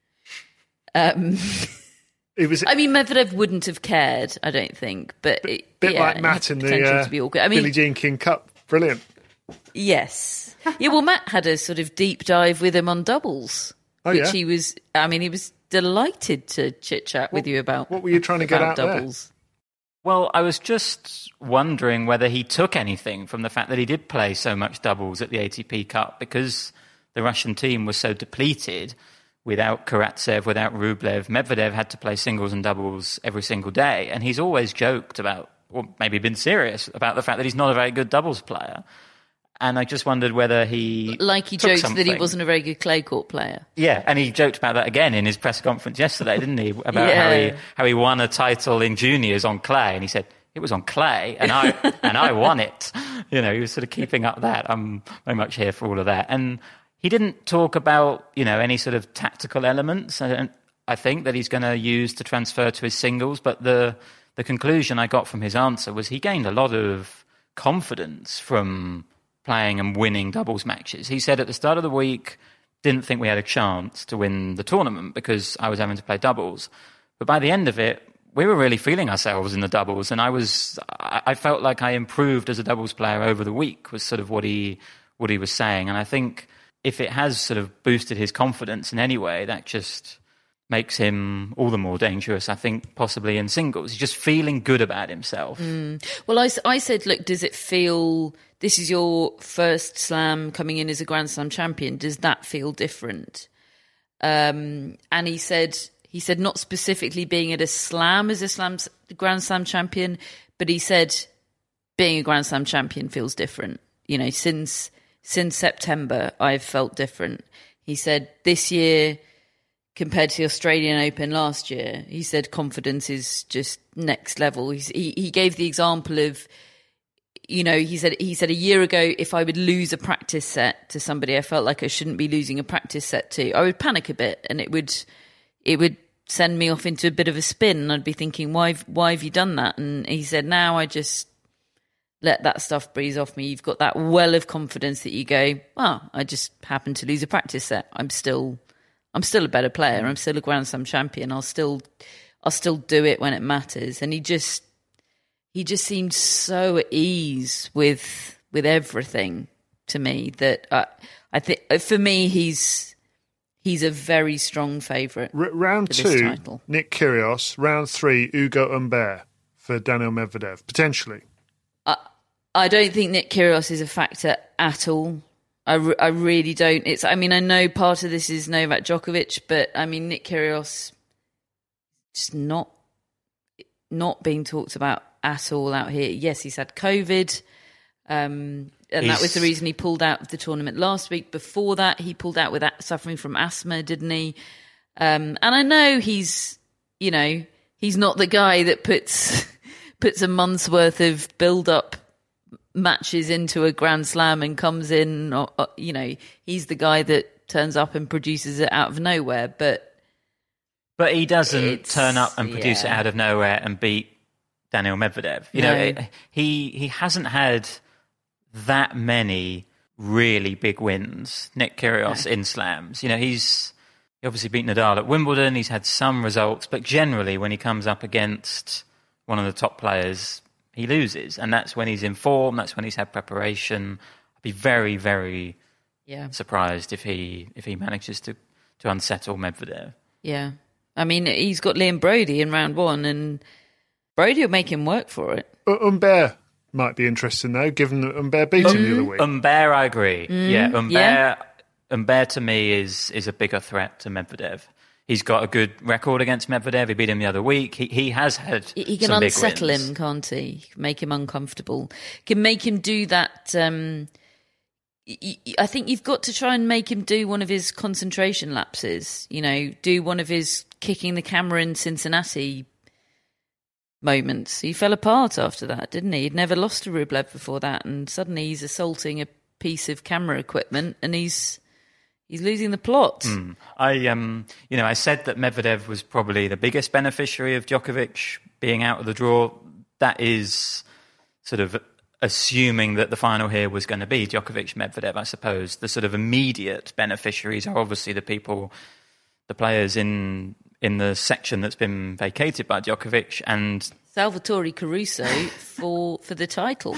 Um, it was. I mean, Medvedev wouldn't have cared, I don't think, but bit, it, bit yeah, like Matt in the uh, to be awkward. I mean, Billie Jean King Cup. Brilliant. Yes. Yeah, well, Matt had a sort of deep dive with him on doubles, oh, which yeah? he was... I mean, he was delighted to chit-chat with you about. What were you trying to get out doubles. there? Well, I was just wondering whether he took anything from the fact that he did play so much doubles at the A T P Cup, because the Russian team was so depleted without Karatsev, without Rublev. Medvedev had to play singles and doubles every single day, and he's always joked about or maybe been serious about the fact that he's not a very good doubles player. And I just wondered whether he... Like he joked something. that he wasn't a very good clay court player. Yeah, and he joked about that again in his press conference yesterday, didn't he? About yeah. how he how he won a title in juniors on clay. And he said, it was on clay, and I and I won it. You know, he was sort of keeping up that. I'm very much here for all of that. And he didn't talk about, you know, any sort of tactical elements, and I think, that he's going to use to transfer to his singles. But the the conclusion I got from his answer was he gained a lot of confidence from playing and winning doubles matches. He said at the start of the week, didn't think we had a chance to win the tournament because I was having to play doubles. But by the end of it, we were really feeling ourselves in the doubles, and I was, I felt like I improved as a doubles player over the week, was sort of what he, what he was saying. And I think if it has sort of boosted his confidence in any way, that just makes him all the more dangerous, I think, possibly in singles. He's just feeling good about himself. Mm. Well, I, I said, look, does it feel... This is your first slam coming in as a Grand Slam champion. Does that feel different? Um, and he said, he said not specifically being at a slam as a slam Grand Slam champion, but he said being a Grand Slam champion feels different. You know, since since September, I've felt different. He said this year compared to the Australian Open last year, he said confidence is just next level. He's, he he gave the example of, you know, he said he said a year ago, if I would lose a practice set to somebody I felt like I shouldn't be losing a practice set to, I would panic a bit, and it would it would send me off into a bit of a spin, and I'd be thinking, why why have you done that? And he said, now I just let that stuff breeze off me. You've got that well of confidence that you go, well, I just happened to lose a practice set. I'm still I'm still a better player. I'm still a Grand Slam champion. I'll still I'll still do it when it matters. And he just He just seemed so at ease with with everything to me that I, I think for me he's he's a very strong favourite. R- round for this two, title. Nick Kyrgios. Round three, Ugo Humbert for Daniil Medvedev potentially. I, I don't think Nick Kyrgios is a factor at all. I, re- I really don't. It's. I mean, I know part of this is Novak Djokovic, but I mean Nick Kyrgios just not not being talked about at all out here. Yes, he's had COVID, um, and he's... that was the reason he pulled out of the tournament last week. Before that, he pulled out with a- suffering from asthma, didn't he? Um, and I know he's, you know, he's not the guy that puts puts a month's worth of build-up matches into a Grand Slam and comes in, or, or, you know, he's the guy that turns up and produces it out of nowhere. But but he doesn't turn up and produce yeah. it out of nowhere and beat Daniil Medvedev. You no. know, he he hasn't had that many really big wins, Nick Kyrgios, no. in slams. You know, he's he obviously beat Nadal at Wimbledon. He's had some results, but generally when he comes up against one of the top players, he loses. And that's when he's in form, that's when he's had preparation. I'd be very, very yeah. surprised if he if he manages to, to unsettle Medvedev. Yeah. I mean, he's got Liam Brody in round one, and Brody will make him work for it. Uh, Humbert might be interesting, though, given that Humbert beat him mm. the other week. Humbert, I agree. Mm, yeah, Humbert, yeah. Humbert to me is is a bigger threat to Medvedev. He's got a good record against Medvedev. He beat him the other week. He he has had He, he can some unsettle big wins. him, can't he? He can make him uncomfortable. He can make him do that... Um, I think you've got to try and make him do one of his concentration lapses, you know, do one of his kicking the camera in Cincinnati moments. He fell apart after that, didn't he? He'd never lost to Rublev before that, and suddenly he's assaulting a piece of camera equipment and he's he's losing the plot. Mm. I um you know, I said that Medvedev was probably the biggest beneficiary of Djokovic being out of the draw. That is sort of assuming that the final here was going to be Djokovic-Medvedev, I suppose. The sort of immediate beneficiaries are obviously the people, the players in in the section that's been vacated by Djokovic, and Salvatore Caruso for for the title.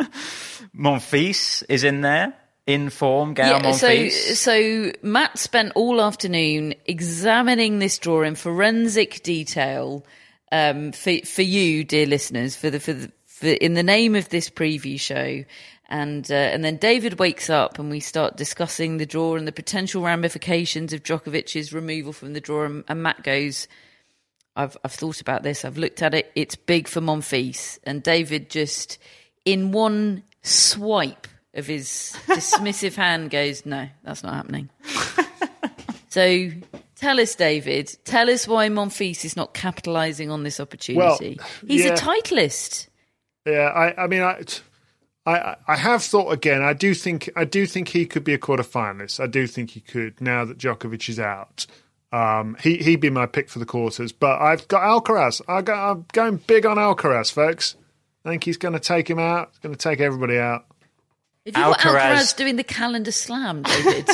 Monfils is in there, in form, Gael yeah, Monfils. So, so Matt spent all afternoon examining this draw in forensic detail um, for for you, dear listeners, for the for the For, in the name of this preview show, and uh, and then David wakes up and we start discussing the draw and the potential ramifications of Djokovic's removal from the draw, and, and Matt goes, I've I've thought about this. I've looked at it. It's big for Monfils, and David just in one swipe of his dismissive hand goes, "No, that's not happening." So tell us, David. Tell us why Monfils is not capitalising on this opportunity. Well, He's yeah. a titleist. Yeah, I, I mean, I, I, I have thought again. I do think, I do think he could be a quarter-finalist. I do think he could now that Djokovic is out. Um, he he'd be my pick for the quarters. But I've got Alcaraz. I got, I'm going big on Alcaraz, folks. I think he's going to take him out. He's going to take everybody out. Have you got Alcaraz doing the calendar slam, David?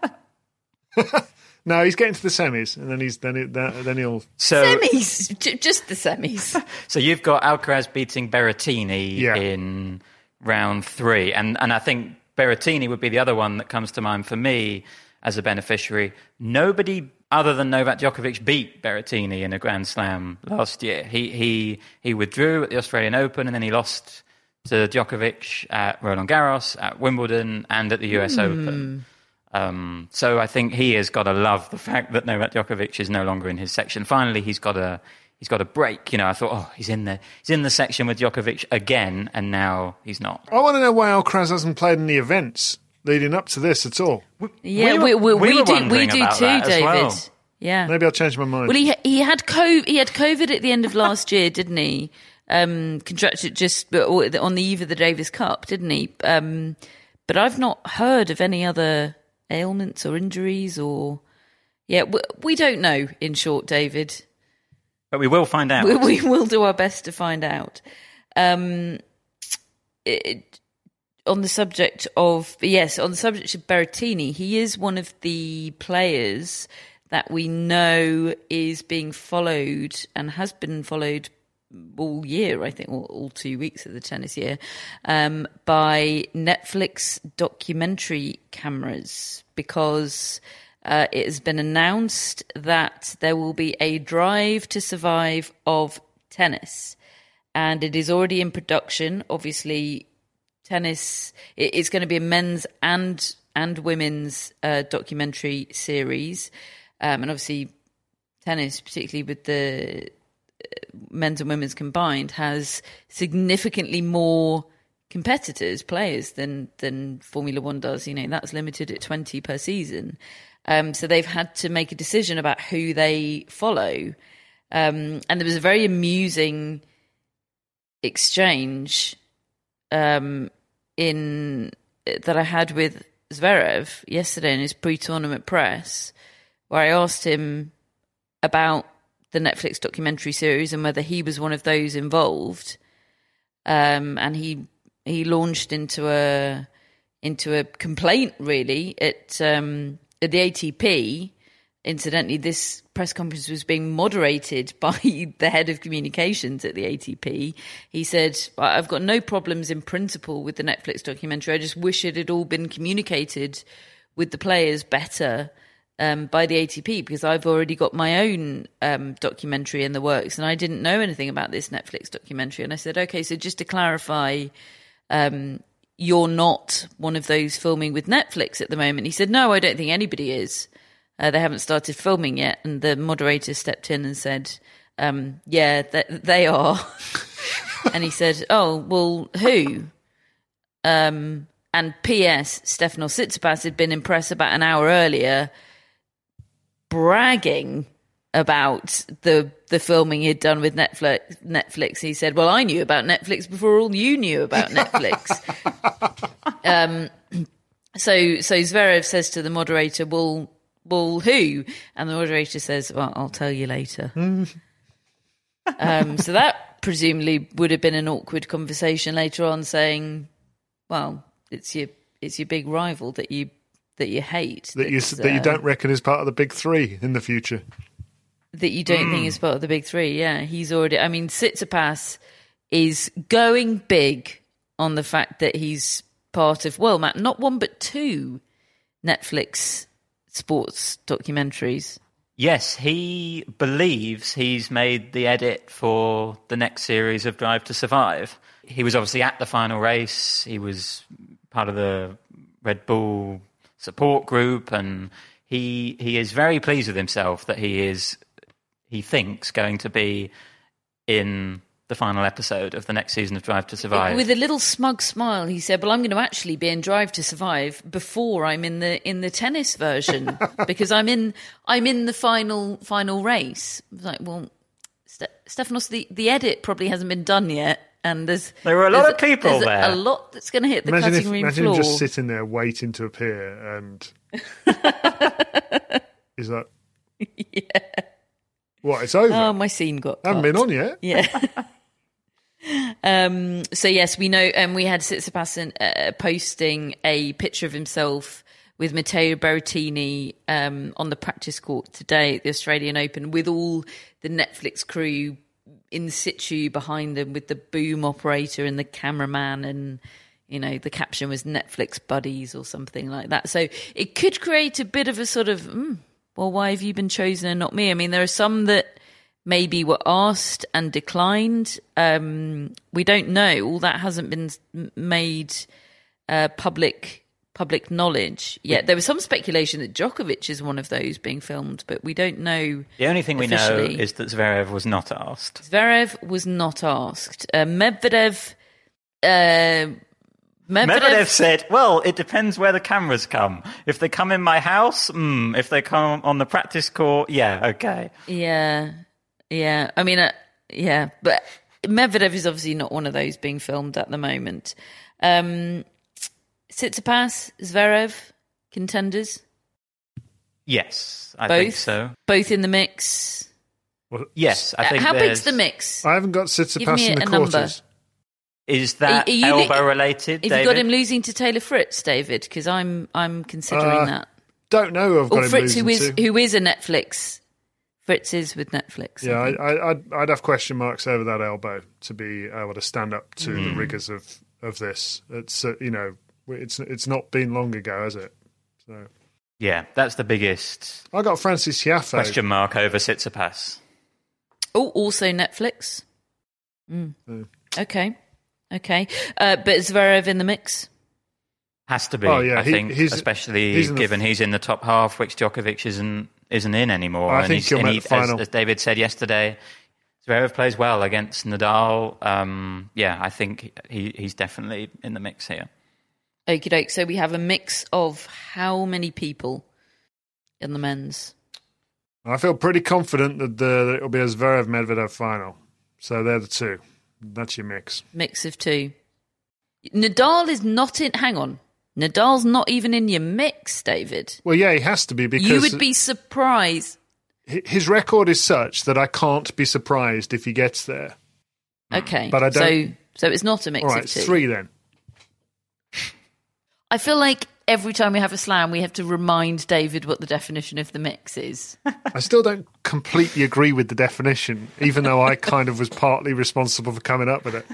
No, he's getting to the semis, and then he's then it, then he'll So, semis, J- just the semis. so you've got Alcaraz beating Berrettini Yeah. in round three, and and I think Berrettini would be the other one that comes to mind for me as a beneficiary. Nobody other than Novak Djokovic beat Berrettini in a Grand Slam last year. He he he withdrew at the Australian Open, and then he lost to Djokovic at Roland Garros, at Wimbledon, and at the U S mm. Open. Um, so I think he has got to love the fact that Novak Djokovic is no longer in his section. Finally, he's got a he's got a break. You know, I thought, oh, he's in the he's in the section with Djokovic again, and now he's not. I want to know why Alcaraz hasn't played in the events leading up to this at all. Yeah, we, we, we, we, we were do we do about too, that as David. well. Yeah, Maybe I'll change my mind. well, he he had COVID, he had COVID at the end of last year, didn't he? Um, contracted just on the eve of the Davis Cup, didn't he? Um, but I've not heard of any other ailments or injuries or yeah we, we don't know, in short, David, But we will find out. we, we will do our best to find out. Um it, on the subject of yes on the subject of Berrettini, he is one of the players that we know is being followed and has been followed all year, I think, all, all two weeks of the tennis year, um, by Netflix documentary cameras, because uh, it has been announced that there will be a Drive to Survive of tennis, and it is already in production. Obviously, tennis, it, it's going to be a men's and and women's uh, documentary series, um, and obviously tennis, particularly with the men's and women's combined, has significantly more competitors, players than than Formula One does. You know, that's limited at twenty per season. Um, so they've had to make a decision about who they follow. Um, and there was a very amusing exchange um, in that I had with Zverev yesterday in his pre-tournament press, where I asked him about the Netflix documentary series and whether he was one of those involved, um, and he he launched into a into a complaint really at um, at the A T P. Incidentally, this press conference was being moderated by the head of communications at the A T P. He said, "I've got no problems in principle with the Netflix documentary. I just wish it had all been communicated with the players better Um, by the A T P, because I've already got my own um, documentary in the works, and I didn't know anything about this Netflix documentary." And I said, okay, so just to clarify, um, you're not one of those filming with Netflix at the moment? He said, no, I don't think anybody is. Uh, they haven't started filming yet. And the moderator stepped in and said, um, yeah, th- they are. And he said, oh, well, who? Um, and P S, Stefanos Tsitsipas had been in press about an hour earlier, bragging about the the filming he'd done with Netflix. Netflix. He said, well, I knew about Netflix before all you knew about Netflix. um, so so Zverev says to the moderator, well, well, who? And the moderator says, well, I'll tell you later. um, so that presumably would have been an awkward conversation later on, saying, well, it's your it's your big rival that you that you hate, that you that you don't reckon is part of the big three in the future, that you don't mm. think is part of the big three. Yeah, he's already. I mean, Tsitsipas is going big on the fact that he's part of, well, Matt, not one but two Netflix sports documentaries. Yes, he believes he's made the edit for the next series of Drive to Survive. He was obviously at the final race. He was part of the Red Bull support group, and he he is very pleased with himself that he is he thinks going to be in the final episode of the next season of Drive to Survive. With a little smug smile, he said, well, I'm going to actually be in Drive to Survive before I'm in the in the tennis version because I'm in I'm in the final final race. I was like, well, Ste- Stefanos, the, the edit probably hasn't been done yet. And there's there were a lot of people there's there. A lot that's going to hit the imagine cutting if, room imagine floor. Imagine just sitting there waiting to appear and... Is that... Yeah. What, it's over? Oh, my scene got I haven't cut. been on yet. Yeah. um, so, yes, we know, and um, we had Tsitsipas uh, posting a picture of himself with Matteo Berrettini um, on the practice court today at the Australian Open with all the Netflix crew in situ behind them with the boom operator and the cameraman, and you know the caption was Netflix buddies or something like that. So it could create a bit of a sort of mm, well, why have you been chosen and not me? I mean, there are some that maybe were asked and declined. Um, we don't know. All that hasn't been made uh, public public knowledge yet. There was some speculation that Djokovic is one of those being filmed, but we don't know. The only thing officially. we know is that Zverev was not asked. Zverev was not asked. Uh, Medvedev, uh, Medvedev... Medvedev said, well, it depends where the cameras come. If they come in my house, mm, if they come on the practice court, yeah, okay. Yeah, yeah. I mean, uh, yeah, but Medvedev is obviously not one of those being filmed at the moment. Um... Tsitsipas, Zverev, contenders? Yes, I Both? think so. Both in the mix? Well, yes, I think How there's... big's the mix? I haven't got Give Tsitsipas me in the a number. quarters. Is that Are- are you elbow the- related, Have David? you got him losing to Taylor Fritz, David? Because I'm I'm considering Uh, that. Don't know who I've got Or him Fritz, who losing is to. who is a Netflix. Fritz is with Netflix. Yeah, I think. I, I, I'd, I'd have question marks over that elbow to be able to stand up to Hmm. the rigours of, of this. It's uh, you know, it's it's not been long ago, has it? So Yeah, that's the biggest I got Francis Tiafoe. question mark over Tsitsipas. Oh, also Netflix. Mm. Mm. Okay, okay. Uh, but Zverev in the mix. Has to be, Oh, yeah, I he- think, he's- especially he's in the given f- he's in the top half, which Djokovic isn't isn't in anymore. I and think he's, he'll and make he, the as, final. as David said yesterday, Zverev plays well against Nadal. Um, yeah, I think he, he's definitely in the mix here. Okie doke. So we have a mix of how many people in the men's? I feel pretty confident that, the, that it'll be a Zverev Medvedev final. So they're the two. That's your mix. Mix of two. Nadal is not in. Hang on. Nadal's not even in your mix, David. Well, yeah, he has to be because You would be surprised. hi- his record is such that I can't be surprised if he gets there. Okay. But I don't- So, so it's not a mix All right, of two. three then. I feel like every time we have a slam, we have to remind David what the definition of the mix is. I still don't completely agree with the definition, even though I kind of was partly responsible for coming up with it.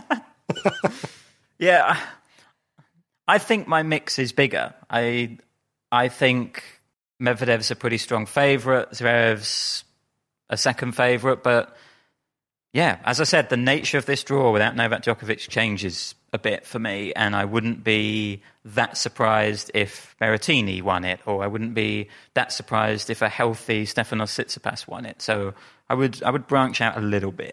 Yeah, I think my mix is bigger. I I think Medvedev's a pretty strong favourite. Zverev's a second favourite, but yeah, as I said, the nature of this draw without Novak Djokovic changes a bit for me, and I wouldn't be that surprised if Berrettini won it, or I wouldn't be that surprised if a healthy Stefanos Tsitsipas won it. So I would I would branch out a little bit.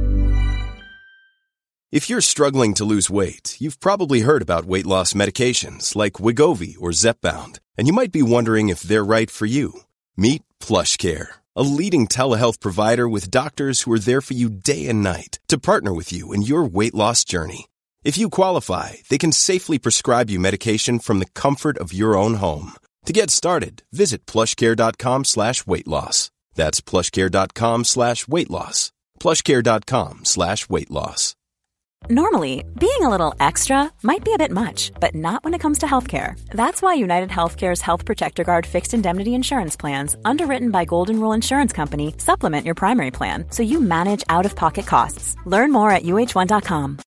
If you're struggling to lose weight, you've probably heard about weight loss medications like Wegovy or Zepbound, and you might be wondering if they're right for you. Meet PlushCare, a leading telehealth provider with doctors who are there for you day and night to partner with you in your weight loss journey. If you qualify, they can safely prescribe you medication from the comfort of your own home. To get started, visit plushcare.com slash weight loss. That's plushcare.com slash weight loss. plushcare.com slash weight loss. Normally, being a little extra might be a bit much, but not when it comes to healthcare. That's why United Healthcare's Health Protector Guard fixed indemnity insurance plans, underwritten by Golden Rule Insurance Company, supplement your primary plan so you manage out-of-pocket costs. Learn more at U H one dot com.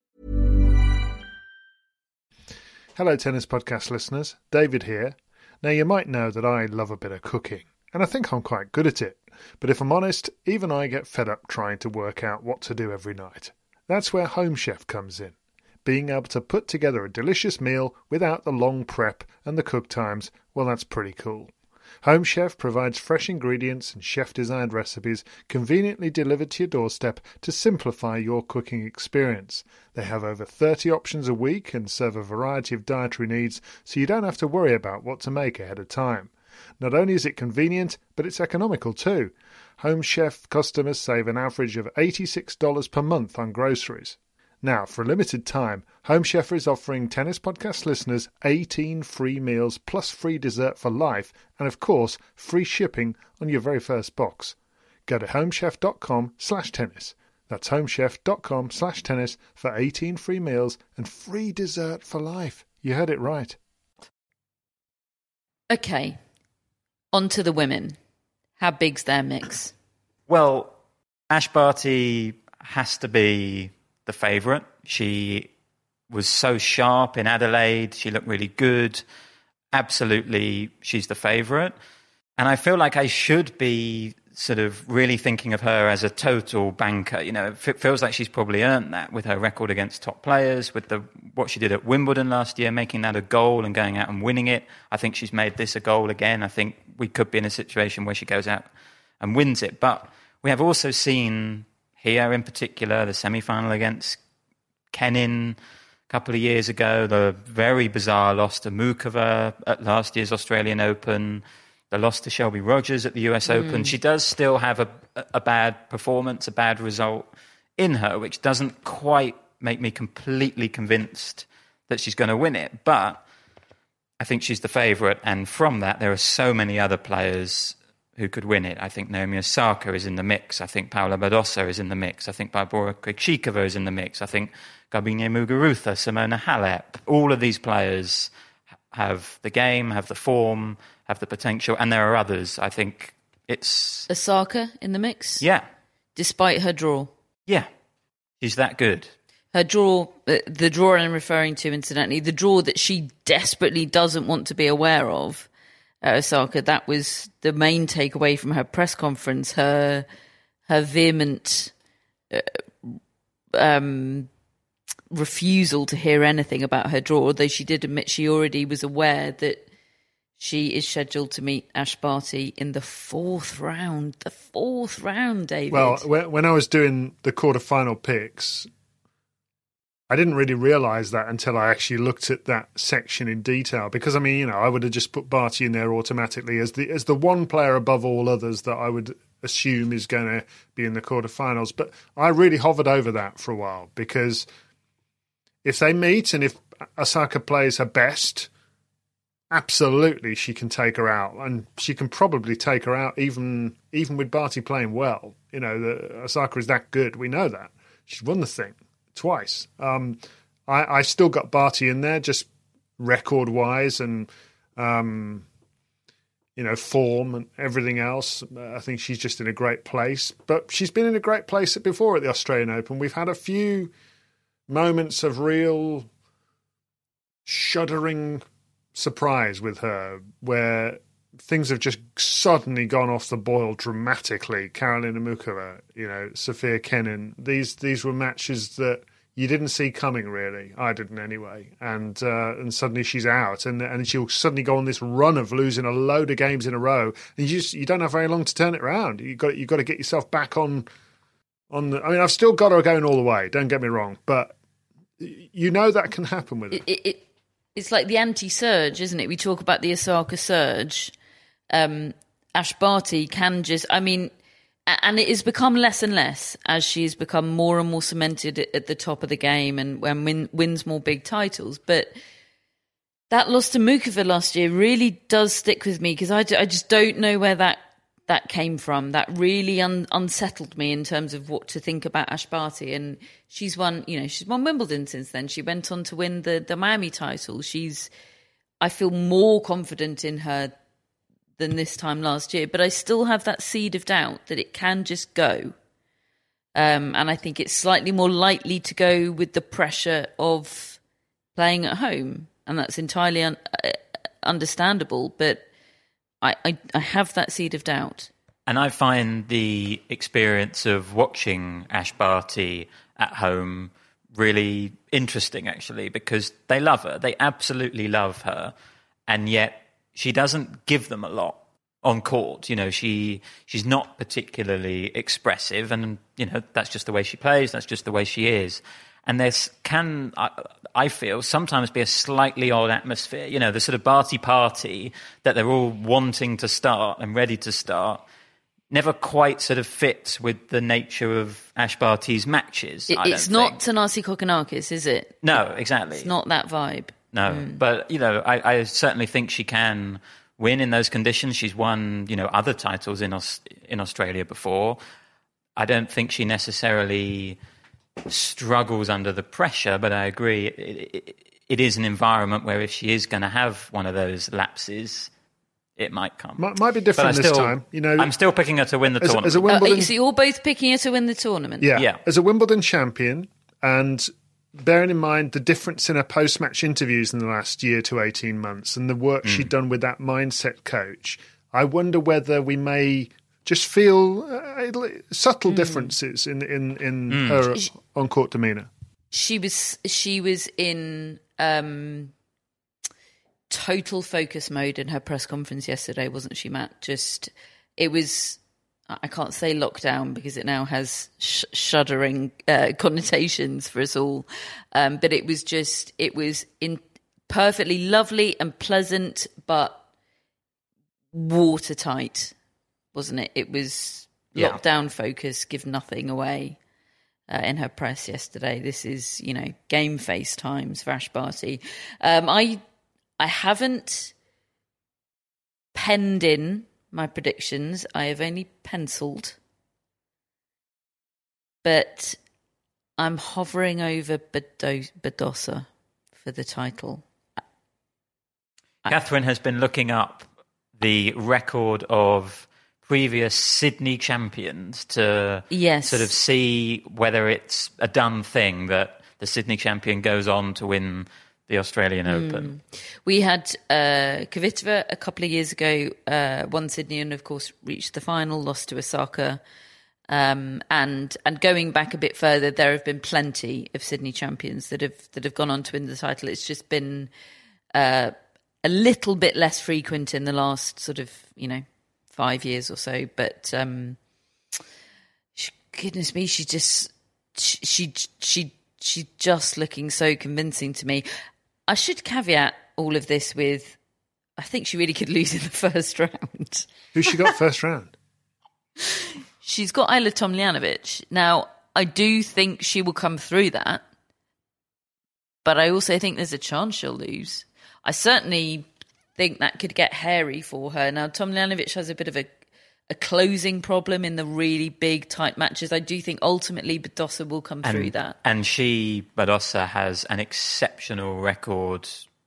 Hello, Tennis Podcast listeners. David here. Now, you might know that I love a bit of cooking, and I think I'm quite good at it. But if I'm honest, even I get fed up trying to work out what to do every night. That's where Home Chef comes in. Being able to put together a delicious meal without the long prep and the cook times, well, that's pretty cool. Home Chef provides fresh ingredients and chef-designed recipes conveniently delivered to your doorstep to simplify your cooking experience. They have over thirty options a week and serve a variety of dietary needs, so you don't have to worry about what to make ahead of time. Not only is it convenient, but it's economical too. Home Chef customers save an average of eighty-six dollars per month on groceries. Now, for a limited time, Home Chef is offering Tennis Podcast listeners eighteen free meals plus free dessert for life and, of course, free shipping on your very first box. Go to homechef.com slash tennis. That's homechef.com slash tennis for eighteen free meals and free dessert for life. You heard it right. Okay, on to the women. How big's their mix? Well, Ash Barty has to be the favourite. She was so sharp in Adelaide. She looked really good. Absolutely, she's the favourite. And I feel like I should be sort of really thinking of her as a total banker. You know, it feels like she's probably earned that with her record against top players, with the what she did at Wimbledon last year, making that a goal and going out and winning it. I think she's made this a goal again. I think we could be in a situation where she goes out and wins it. But we have also seen here in particular the semi-final against Kenin a couple of years ago, the very bizarre loss to Mukova at last year's Australian Open, the loss to Shelby Rogers at the U S mm. Open. She does still have a, a bad performance, a bad result in her, which doesn't quite make me completely convinced that she's going to win it. But I think she's the favourite, and from that there are so many other players who could win it. I think Naomi Osaka is in the mix. I think Paula Badosa is in the mix. I think Barbora Krejcikova is in the mix. I think Garbine Muguruza, Simona Halep. All of these players have the game, have the form, have the potential, and there are others. I think it's... Osaka in the mix? Yeah. Despite her draw? Yeah. She's that good. Her draw, the draw I'm referring to, incidentally, the draw that she desperately doesn't want to be aware of, Uh, Osaka, that was the main takeaway from her press conference, her her vehement uh, um, refusal to hear anything about her draw, although she did admit she already was aware that she is scheduled to meet Ash Barty in the fourth round. The fourth round, David. Well, when I was doing the quarterfinal picks, I didn't really realise that until I actually looked at that section in detail. Because, I mean, you know, I would have just put Barty in there automatically as the as the one player above all others that I would assume is going to be in the quarterfinals. But I really hovered over that for a while, because if they meet and if Osaka plays her best, absolutely she can take her out. And she can probably take her out even even with Barty playing well. You know, the, Osaka is that good. We know that. She's won the thing twice. Um, I, I still got Barty in there, just record-wise and, um, you know, form and everything else. I think she's just in a great place. But she's been in a great place before at the Australian Open. We've had a few moments of real shuddering surprise with her, where things have just suddenly gone off the boil dramatically. Karolina Mukova, you know, Sofia Kenin. These these were matches that you didn't see coming, really. I didn't anyway. And uh, and suddenly she's out, and and she'll suddenly go on this run of losing a load of games in a row, and you just you don't have very long to turn it around. You got you got to get yourself back on on the. I mean, I've still got her going all the way. Don't get me wrong, but you know that can happen with it. it, it it's like the anti-surge, isn't it? We talk about the Osaka surge. Um, Ash Barty can just, I mean, and it has become less and less as she's become more and more cemented at the top of the game and when win, wins more big titles. But that loss to Mukova last year really does stick with me, because I, I just don't know where that, that came from. That really un, unsettled me in terms of what to think about Ash Barty. And she's won, you know, she's won Wimbledon since then. She went on to win the, the Miami title. She's, I feel more confident in her than this time last year, but I still have that seed of doubt that it can just go. Um, and I think it's slightly more likely to go with the pressure of playing at home. And that's entirely un- uh, understandable, but I, I, I have that seed of doubt. And I find the experience of watching Ash Barty at home really interesting, actually, because they love her. They absolutely love her. And yet she doesn't give them a lot. on court. You know, she she's not particularly expressive, and you know that's just the way she plays. That's just the way she is. And there's can I, I feel sometimes be a slightly odd atmosphere. You know, the sort of Barty party that they're all wanting to start and ready to start never quite sort of fits with the nature of Ash Barty's matches. It, I it's don't not think. Tanasi Kokonakis, is it? No, exactly. It's not that vibe. No, Mm. but, you know, I, I certainly think she can win in those conditions. She's won, you know, other titles in Aus- in Australia before. I don't think she necessarily struggles under the pressure, but I agree it, it, it is an environment where if she is going to have one of those lapses, it might come. Might, might be different But I this still- time. You know, I'm still picking her to win the as, tournament. as a Uh, Wimbledon, so you're both picking her to win the tournament? yeah, Yeah. as a Wimbledon champion, and bearing in mind the difference in her post-match interviews in the last year to eighteen months and the work she'd done with that mindset coach, I wonder whether we may just feel uh, subtle differences in in, in her on-court demeanour. She was she was in um, total focus mode in her press conference yesterday, wasn't she, Matt? Just it was. I can't say lockdown because it now has sh- shuddering uh, connotations for us all, um, but it was just it was in perfectly lovely and pleasant, but watertight, wasn't it? It was Yeah. lockdown focus, give nothing away. Uh, in her press yesterday, this is, you know, game face times for Ash Barty. Um, I, I haven't penned in my predictions. I have only penciled, but I'm hovering over Bado- Badosa for the title. Catherine has been looking up the record of previous Sydney champions to Yes. sort of see whether it's a done thing that the Sydney champion goes on to win the Australian Open. We had uh, Kvitova a couple of years ago, uh, won Sydney and, of course, reached the final, lost to Osaka. Um, and and going back a bit further, there have been plenty of Sydney champions that have that have gone on to win the title. It's just been uh, a little bit less frequent in the last sort of, you know, five years or so. But um, she, goodness me, she just she she she she's just looking so convincing to me. I should caveat all of this with, I think she really could lose in the first round. Who she got first round? She's got Ayla Tomljanovic. Now, I do think she will come through that, but I also think there's a chance she'll lose. I certainly think that could get hairy for her. Now, Tomljanovic has a bit of a, a closing problem in the really big, tight matches. I do think ultimately Badosa will come And, through that. and she, Badosa, has an exceptional record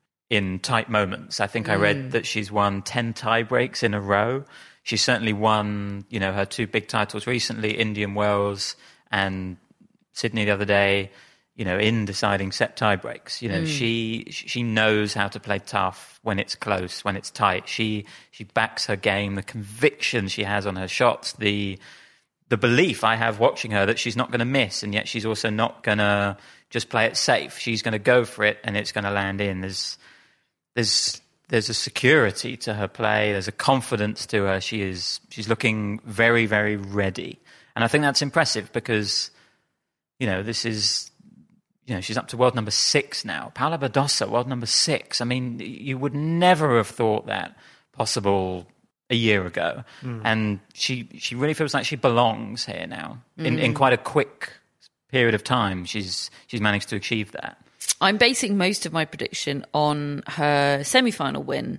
in tight moments. I think I read that she's won ten tie breaks in a row. She's certainly won, you know, her two big titles recently, Indian Wells and Sydney the other day, you know, in deciding set tie breaks. You know, mm. she she knows how to play tough when it's close, when it's tight. She she backs her game, the conviction she has on her shots, the the belief I have watching her that she's not going to miss, and yet she's also not going to just play it safe. She's going to go for it, and it's going to land in. There's there's There's a security to her play. There's a confidence to her. She is she's looking very, very ready, and I think that's impressive because, you know, this is, you know, she's up to world number six now. Paula Badosa, world number six. I mean, you would never have thought that possible a year ago, mm. and she she really feels like she belongs here now. Mm. In in quite a quick period of time, she's she's managed to achieve that. I'm basing most of my prediction on her semi-final win.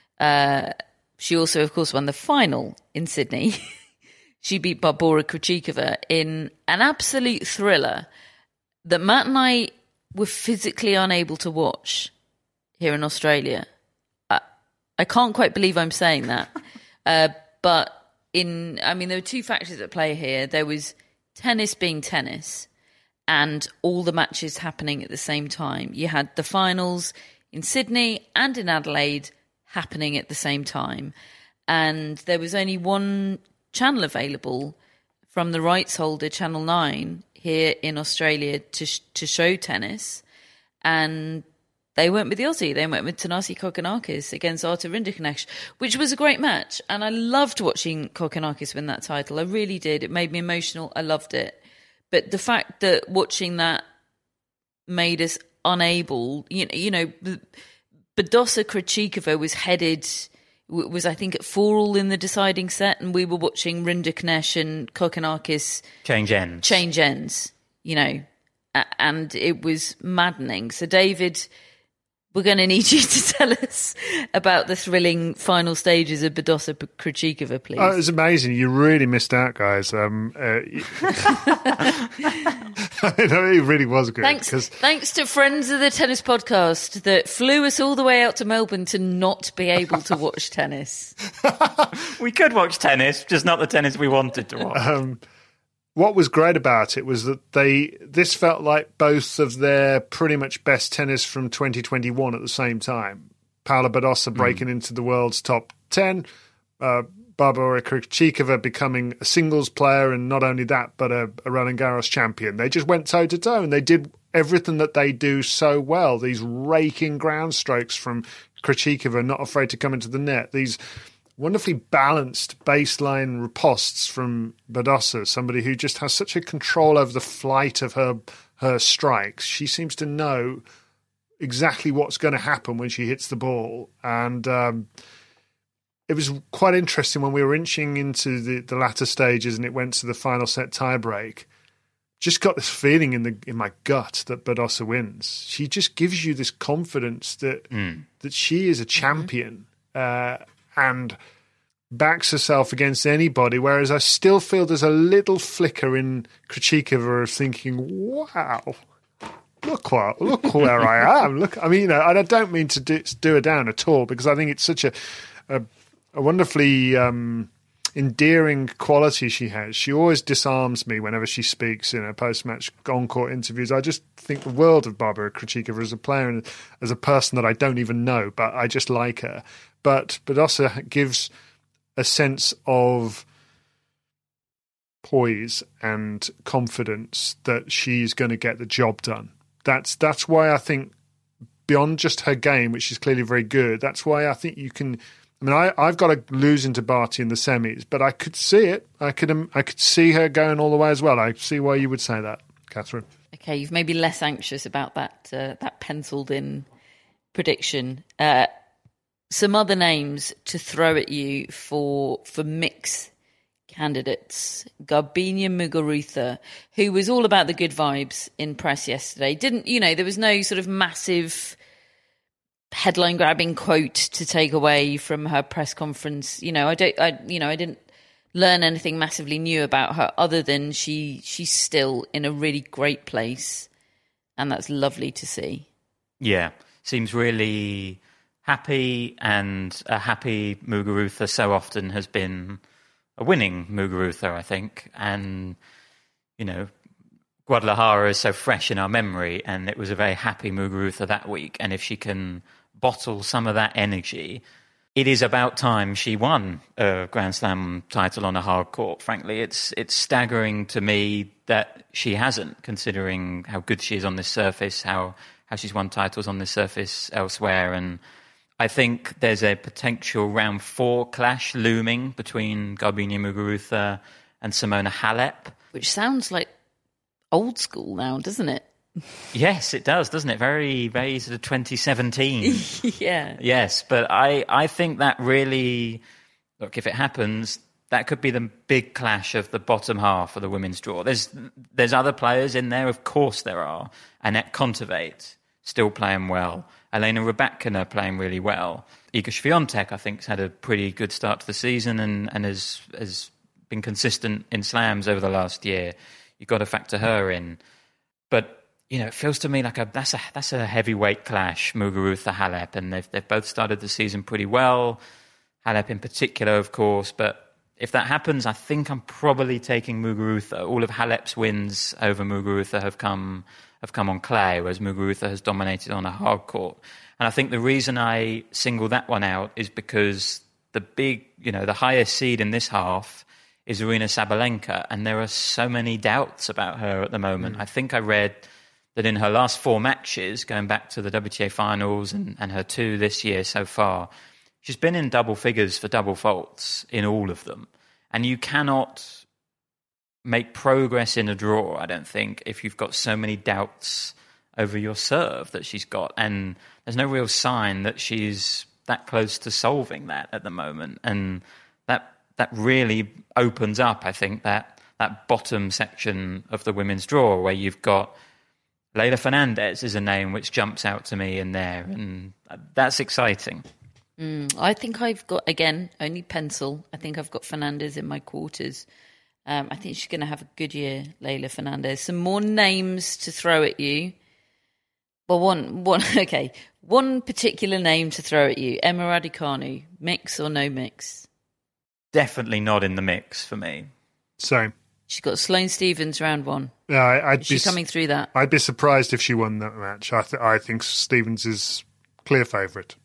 Uh, she also, of course, won the final in Sydney. She beat Barbora Krejcikova in an absolute thriller that Matt and I were physically unable to watch here in Australia. I, I can't quite believe I'm saying that. uh, but in, I mean, there were two factors at play here. There was tennis being tennis, and all the matches happening at the same time. You had the finals in Sydney and in Adelaide happening at the same time. And there was only one channel available from the rights holder, Channel nine, here in Australia to sh- to show tennis. And they went with the Aussie. They went with Thanasi Kokkinakis against Artur Rinderknech, which was a great match. And I loved watching Kokkinakis win that title. I really did. It made me emotional. I loved it. But the fact that watching that made us unable, you know, you know Badosa Krejcikova was headed, was I think at four all in the deciding set, and we were watching Rinderknech and Kokkinakis change ends. Change ends, you know, and it was maddening. So David, we're going to need you to tell us about the thrilling final stages of Badosa Krejcikova, please. Oh, it was amazing. You really missed out, guys. Um, uh, it really was good. Thanks, cause... thanks to friends of the tennis podcast that flew us all the way out to Melbourne to not be able to watch tennis. We could watch tennis, just not the tennis we wanted to watch. Um, What was great about it was that they this felt like both of their pretty much best tennis from twenty twenty-one at the same time. Paula Badosa breaking mm. into the world's top ten, uh, Barbora Krejcikova becoming a singles player, and not only that, but a, a Roland Garros champion. They just went toe-to-toe, and they did everything that they do so well. These raking ground strokes from Krejcikova, not afraid to come into the net. These wonderfully balanced baseline ripostes from Badosa, somebody who just has such a control over the flight of her her strikes. She seems to know exactly what's going to happen when she hits the ball. And um, it was quite interesting when we were inching into the, the latter stages and it went to the final set tiebreak. Just got this feeling in the in my gut that Badosa wins. She just gives you this confidence that mm. that she is a champion. Mm-hmm. Uh, and backs herself against anybody, whereas I still feel there's a little flicker in Krejcikova of thinking, wow, look what, look where I am. Look, I mean, you know, I don't mean to do, do her down at all, because I think it's such a a, a wonderfully um, endearing quality she has. She always disarms me whenever she speaks in her post-match on-court interviews. I just think the world of Barbora Krejcikova as a player and as a person that I don't even know, but I just like her. But Badosa gives a sense of poise and confidence that she's going to get the job done. That's that's why I think, beyond just her game, which is clearly very good, that's why I think you can. I mean, I, I've got to lose into Barty in the semis, but I could see it. I could um, I could see her going all the way as well. I see why you would say that, Catherine. Okay, you've maybe less anxious about that uh, that penciled in prediction. Uh, Some other names to throw at you for for mix candidates. Garbiñe Muguruza, who was all about the good vibes in press yesterday. Didn't, you know, there was no sort of massive headline grabbing quote to take away from her press conference. You know, I don't, I, you know, I didn't learn anything massively new about her other than she she's still in a really great place, and that's lovely to see. Yeah, seems really happy, and a happy Muguruza so often has been a winning Muguruza, I think. And, you know, Guadalajara is so fresh in our memory, and it was a very happy Muguruza that week. And if she can bottle some of that energy, it is about time she won a Grand Slam title on a hard court, frankly. It's it's staggering to me that she hasn't, considering how good she is on this surface, how, how she's won titles on this surface elsewhere. And I think there's a potential round four clash looming between Garbiñe Muguruza and Simona Halep. Which sounds like old school now, doesn't it? Yes, it does, doesn't it? Very, very sort of twenty seventeen. Yeah. Yes, but I, I think that really, look, if it happens, that could be the big clash of the bottom half of the women's draw. There's there's other players in there, of course there are. Annette Kontaveit, still playing well. Elena Rybakina playing really well. Iga Swiatek, I think, has had a pretty good start to the season and, and has has been consistent in slams over the last year. You've got to factor her in. But, you know, it feels to me like a that's a that's a heavyweight clash, Muguruza, Halep, and they've they've both started the season pretty well. Halep in particular, of course, but if that happens, I think I'm probably taking Muguruza. All of Halep's wins over Muguruza have come have come on clay, whereas Muguruza has dominated on a hard court. And I think the reason I single that one out is because the big, you know, the highest seed in this half is Aryna Sabalenka, and there are so many doubts about her at the moment. Mm. I think I read that in her last four matches, going back to the W T A finals and, and her two this year so far, she's been in double figures for double faults in all of them. And you cannot make progress in a draw, I don't think, if you've got so many doubts over your serve that she's got. And there's no real sign that she's that close to solving that at the moment. And that that really opens up, I think, that, that bottom section of the women's draw where you've got Leylah Fernandez is a name which jumps out to me in there. And that's exciting. Mm, I think I've got, again, only pencil. I think I've got Fernandez in my quarters. Um, I think she's going to have a good year, Leylah Fernandez. Some more names to throw at you. Well, one, one, okay, one particular name to throw at you. Emma Raducanu, mix or no mix? Definitely not in the mix for me. Same. She's got Sloane Stephens round one. Yeah, I, I'd is be she coming through that? I'd be surprised if she won that match. I, th- I think Stephens is clear favourite.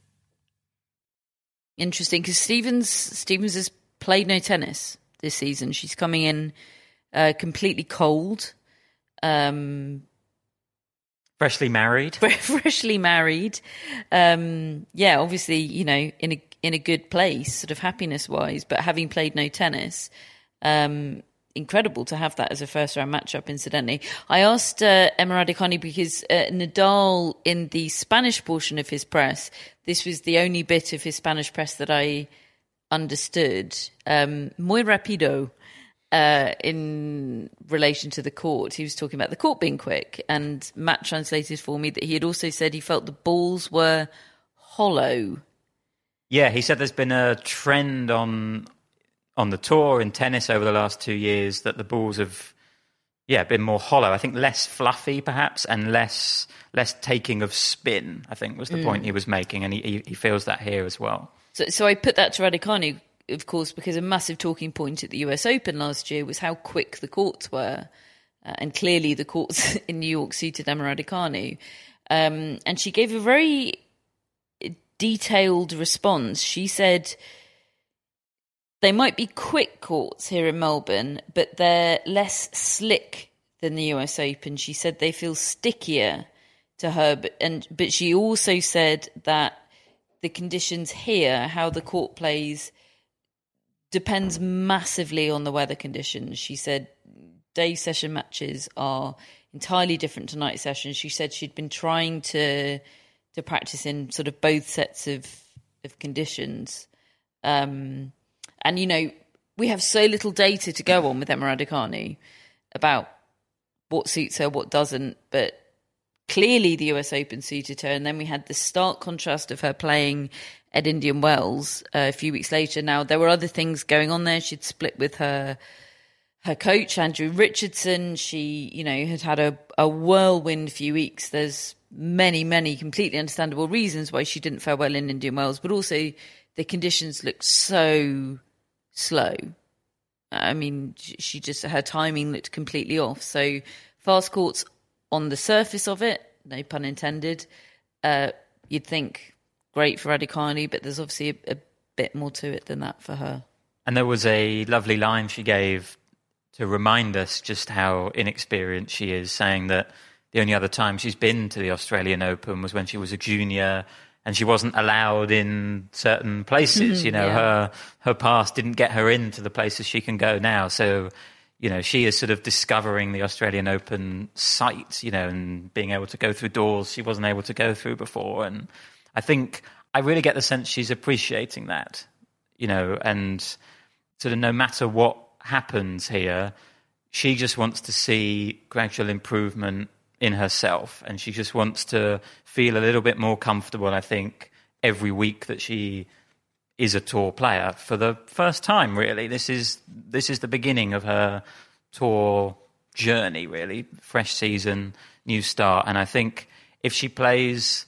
Interesting, because Stephens Stephens has played no tennis this season. She's coming in uh, completely cold, um, freshly married. Freshly married, um, yeah. Obviously, you know, in a in a good place, sort of happiness wise. But having played no tennis, um, incredible to have that as a first round matchup. Incidentally, I asked uh, Emma Raducanu because uh, Nadal, in the Spanish portion of his press, this was the only bit of his Spanish press that I understood. Um, muy rapido, uh, in relation to the court. He was talking about the court being quick, and Matt translated for me that he had also said he felt the balls were hollow. Yeah, he said there's been a trend on on the tour in tennis over the last two years that the balls have, yeah, been more hollow. I think less fluffy, perhaps, and less less taking of spin, I think was the mm. point he was making, and he, he feels that here as well. So, so I put that to Raducanu, of course, because a massive talking point at the U S Open last year was how quick the courts were. Uh, and clearly the courts in New York suited Emma Raducanu. Um, and she gave a very detailed response. She said, they might be quick courts here in Melbourne, but they're less slick than the U S Open. She said they feel stickier to her. But, and, but she also said that the conditions here, how the court plays, depends massively on the weather conditions. She said day session matches are entirely different to night sessions. She said she'd been trying to to practice in sort of both sets of, of conditions. Um, and, you know, we have so little data to go on with Emma Raducanu about what suits her, what doesn't, but clearly the U S Open suited her. And then we had the stark contrast of her playing at Indian Wells uh, a few weeks later. Now, there were other things going on there. She'd split with her her coach, Andrew Richardson. She, you know, had had a, a whirlwind few weeks. There's many, many completely understandable reasons why she didn't fare well in Indian Wells, but also the conditions looked so slow. I mean, she just, her timing looked completely off. So fast courts on the surface of it, no pun intended, uh, you'd think great for Raducanu, but there's obviously a, a bit more to it than that for her. And there was a lovely line she gave to remind us just how inexperienced she is, saying that the only other time she's been to the Australian Open was when she was a junior and she wasn't allowed in certain places. You know, yeah. her her past didn't get her into the places she can go now. So, you know, she is sort of discovering the Australian Open site, you know, and being able to go through doors she wasn't able to go through before. And I think I really get the sense she's appreciating that, you know, and sort of no matter what happens here, she just wants to see gradual improvement in herself, and she just wants to feel a little bit more comfortable, I think, every week that she is a tour player for the first time, really. This is this is the beginning of her tour journey, really. Fresh season, new start. And I think if she plays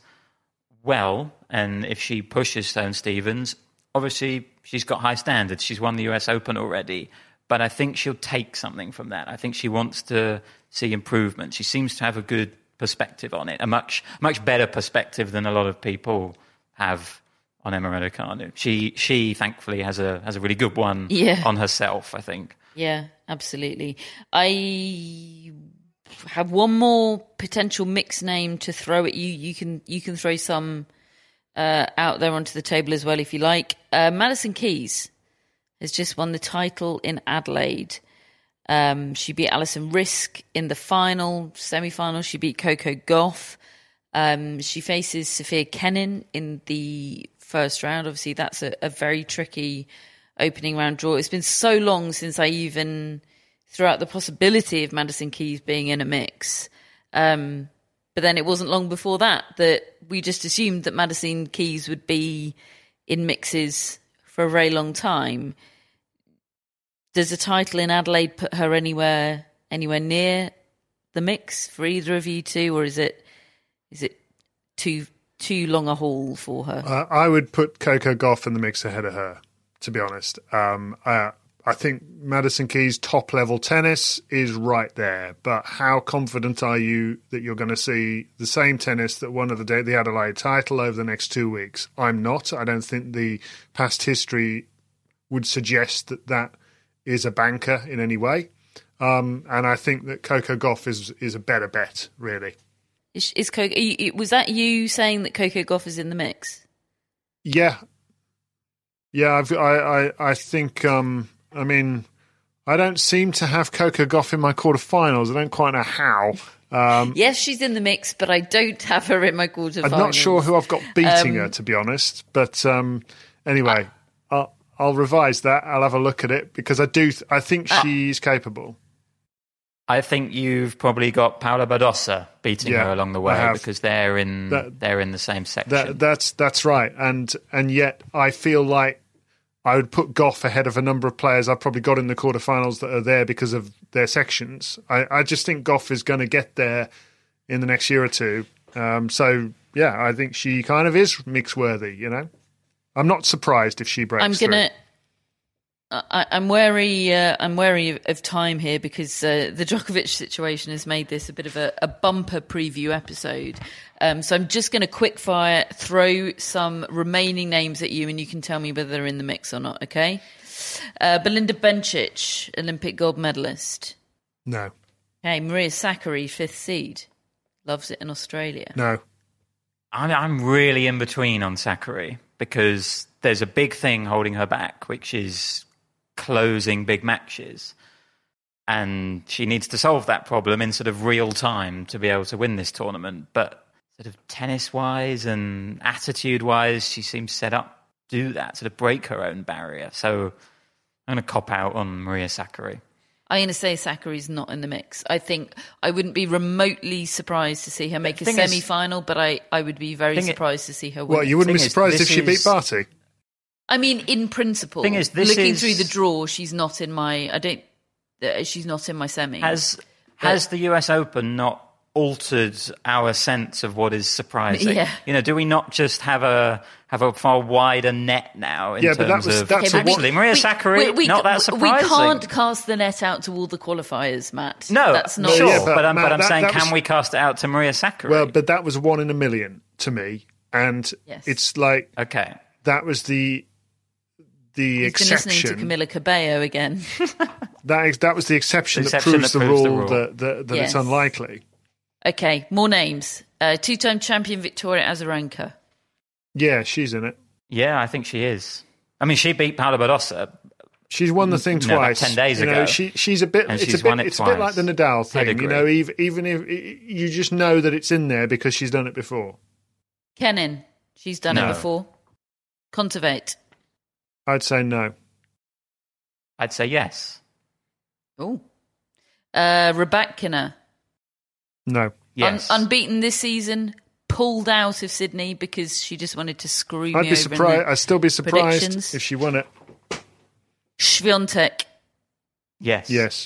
well and if she pushes Sloane Stephens, obviously she's got high standards. She's won the U S Open already. But I think she'll take something from that. I think she wants to see improvement. She seems to have a good perspective on it, a much much better perspective than a lot of people have on Emma Raducanu. She, she thankfully, has a has a really good one yeah. on herself, I think. Yeah, absolutely. I have one more potential mixed name to throw at you. You can you can throw some uh, out there onto the table as well if you like. Uh, Madison Keys has just won the title in Adelaide. Um, she beat Alison Risk in the final, semi-final. She beat Coco Gauff. Um, she faces Sophia Kenin in the first round. Obviously, that's a, a very tricky opening round draw. It's been so long since I even threw out the possibility of Madison Keys being in a mix. Um, but then it wasn't long before that that we just assumed that Madison Keys would be in mixes for a very long time. Does a title in Adelaide put her anywhere anywhere near the mix for either of you two, or is it is it too too long a haul for her? Uh, I would put Coco Gauff in the mix ahead of her, to be honest. Um, I, I think Madison Keys' top-level tennis is right there, but how confident are you that you're going to see the same tennis that won the, the Adelaide title over the next two weeks? I'm not. I don't think the past history would suggest that that is a banker in any way. Um, and I think that Coco Gauff is is a better bet, really. Is, is Coco, was that you saying that Coco Gauff is in the mix? Yeah. Yeah, I've, I, I, I think, um, I mean, I don't seem to have Coco Gauff in my quarterfinals. I don't quite know how. Um, yes, she's in the mix, but I don't have her in my quarterfinals. I'm not sure who I've got beating um, her, to be honest. But um, anyway, I, I'll, I'll revise that. I'll have a look at it because I do. Th- I think uh, she's capable. I think you've probably got Paula Badosa beating yeah, her along the way because they're in that, they're in the same section. That, that's that's right, and and yet I feel like I would put Gauff ahead of a number of players I've probably got in the quarterfinals that are there because of their sections. I, I just think Gauff is going to get there in the next year or two. Um, so yeah, I think she kind of is mix worthy. You know. I'm not surprised if she breaks I'm gonna. Through. I, I'm wary. Uh, I'm wary of, of time here because uh, the Djokovic situation has made this a bit of a, a bumper preview episode. Um, so I'm just going to quickfire throw some remaining names at you, and you can tell me whether they're in the mix or not. Okay? Uh, Belinda Bencic, Olympic gold medalist. No. Okay, Maria Sakkari, fifth seed, loves it in Australia. No. I'm, I'm really in between on Sakkari because there's a big thing holding her back, which is closing big matches. And she needs to solve that problem in sort of real time to be able to win this tournament. But sort of tennis-wise and attitude-wise, she seems set up to do that, sort of break her own barrier. So I'm going to cop out on Maria Sakkari. I'm going to say Sakkari's not in the mix. I think I wouldn't be remotely surprised to see her make a semi-final, is, but I, I would be very surprised it, to see her win. Well, you wouldn't be surprised is, if she is, beat Barty? I mean, in principle, thing is, this looking is, through the draw, she's not in my. I don't. Uh, she's not in my semi. Has but, has the U S Open not altered our sense of what is surprising? Yeah. You know, do we not just have a have a far wider net now in yeah, terms but that was, of that's okay, actually we, Maria Sakkari? Not that surprising. We can't cast the net out to all the qualifiers, Matt. No, that's not sure. Yeah, but, but I'm, Matt, but I'm that, saying, that can was, we cast it out to Maria Sakkari? Well, but that was one in a million to me, and yes. it's like okay, that was the. The He's exception. Been listening to Camila Cabello again. that that was the exception, the exception that proves, that the, proves rule the rule that, that, that yes. it's unlikely. Okay, more names. Uh, two-time champion Victoria Azarenka. Yeah, she's in it. Yeah, I think she is. I mean, she beat Paula Badosa. She's won the thing no, twice. About ten days you know, ago. She, she's a bit. And it's she's a bit. won it it's twice. a bit like the Nadal thing. Pedigree. You know, even, even if you just know that it's in there because she's done it before. Kenin, she's done no. it before. Kontaveit. I'd say no. I'd say yes. Oh. Uh, Rybakina. No. Yes. Un- unbeaten this season, pulled out of Sydney because she just wanted to screw I'd me be over surprised. I'd still be surprised if she won it. Swiatek. Yes. Yes.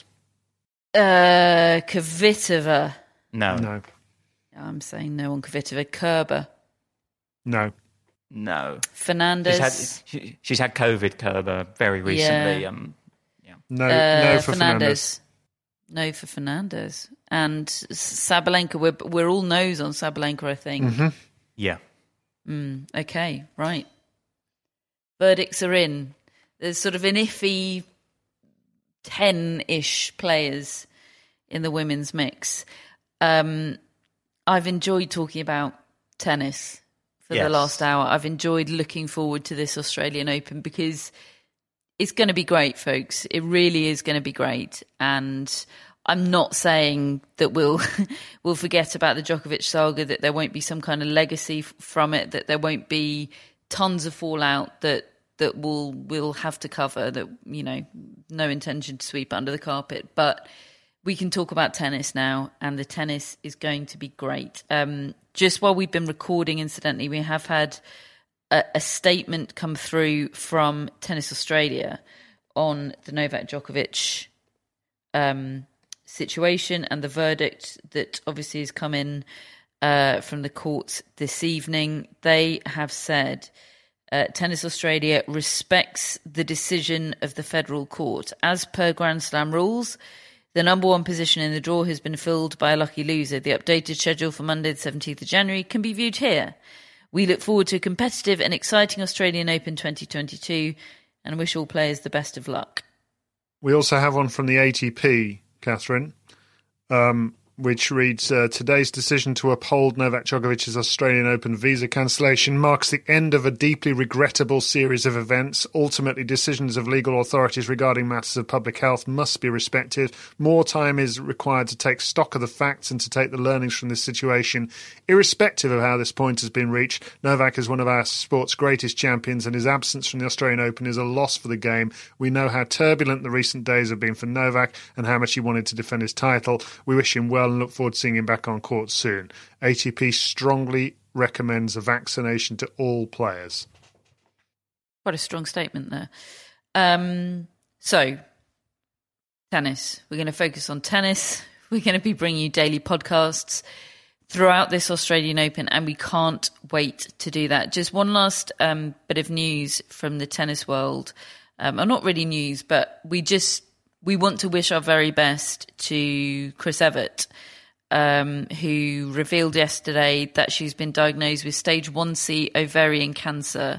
Uh, Kvitova. No. No. I'm saying no on Kvitova. Kerber. No. No. Fernandez. She's had, she, she's had COVID, Kerber, very recently. Yeah. Um, yeah. No, uh, no for Fernandez. Fernandez. No for Fernandez. And Sabalenka, we're, we're all no's on Sabalenka, I think. Mm-hmm. Yeah. Mm, okay, right. Verdicts are in. There's sort of an iffy ten-ish players in the women's mix. Um, I've enjoyed talking about tennis for yes. the last hour. I've enjoyed looking forward to this Australian Open because it's going to be great, folks. It really is going to be great. And I'm not saying that we'll we'll forget about the Djokovic saga, that there won't be some kind of legacy f- from it, that there won't be tons of fallout that that we'll we'll have to cover, that, you know, no intention to sweep under the carpet. But we can talk about tennis now, and the tennis is going to be great. Um, just while we've been recording, incidentally, we have had a, a statement come through from Tennis Australia on the Novak Djokovic um situation and the verdict that obviously has come in uh, from the courts this evening. They have said uh, Tennis Australia respects the decision of the federal court. As per Grand Slam rules, the number one position in the draw has been filled by a lucky loser. The updated schedule for Monday the seventeenth of January can be viewed here. We look forward to a competitive and exciting Australian Open twenty twenty-two and wish all players the best of luck. We also have one from the A T P, Catherine, um, which reads, uh, today's decision to uphold Novak Djokovic's Australian Open visa cancellation marks the end of a deeply regrettable series of events. Ultimately, decisions of legal authorities regarding matters of public health must be respected. More time is required to take stock of the facts and to take the learnings from this situation. Irrespective of how this point has been reached, Novak is one of our sport's greatest champions, and his absence from the Australian Open is a loss for the game. We know how turbulent the recent days have been for Novak and how much he wanted to defend his title. We wish him well and look forward to seeing him back on court soon. A T P strongly recommends a vaccination to all players. Quite a strong statement there. Um, so, tennis. We're going to focus on tennis. We're going to be bringing you daily podcasts throughout this Australian Open, and we can't wait to do that. Just one last um, bit of news from the tennis world. Um, or not really news, but we just we want to wish our very best to Chris Evert, um, who revealed yesterday that she's been diagnosed with stage one C ovarian cancer.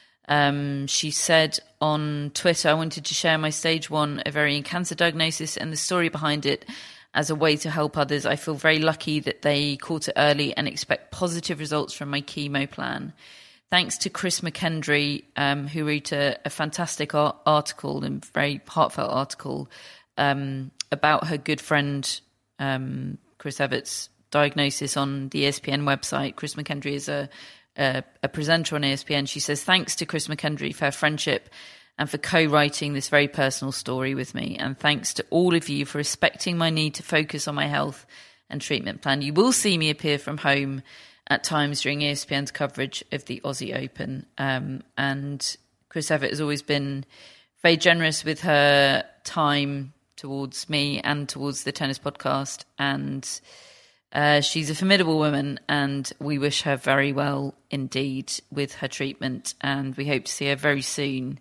Um, she said on Twitter, I wanted to share my stage one ovarian cancer diagnosis and the story behind it as a way to help others. I feel very lucky that they caught it early and expect positive results from my chemo plan. Thanks to Chris McKendry, um, who wrote a, a fantastic ar- article and very heartfelt article um, about her good friend um, Chris Evert's diagnosis on the E S P N website. Chris McKendry is a, a, a presenter on E S P N. She says, thanks to Chris McKendry for her friendship and for co-writing this very personal story with me. And thanks to all of you for respecting my need to focus on my health and treatment plan. You will see me appear from home at times during E S P N's coverage of the Aussie Open. Um, and Chris Evert has always been very generous with her time towards me and towards the tennis podcast. And uh, she's a formidable woman, and we wish her very well indeed with her treatment. And we hope to see her very soon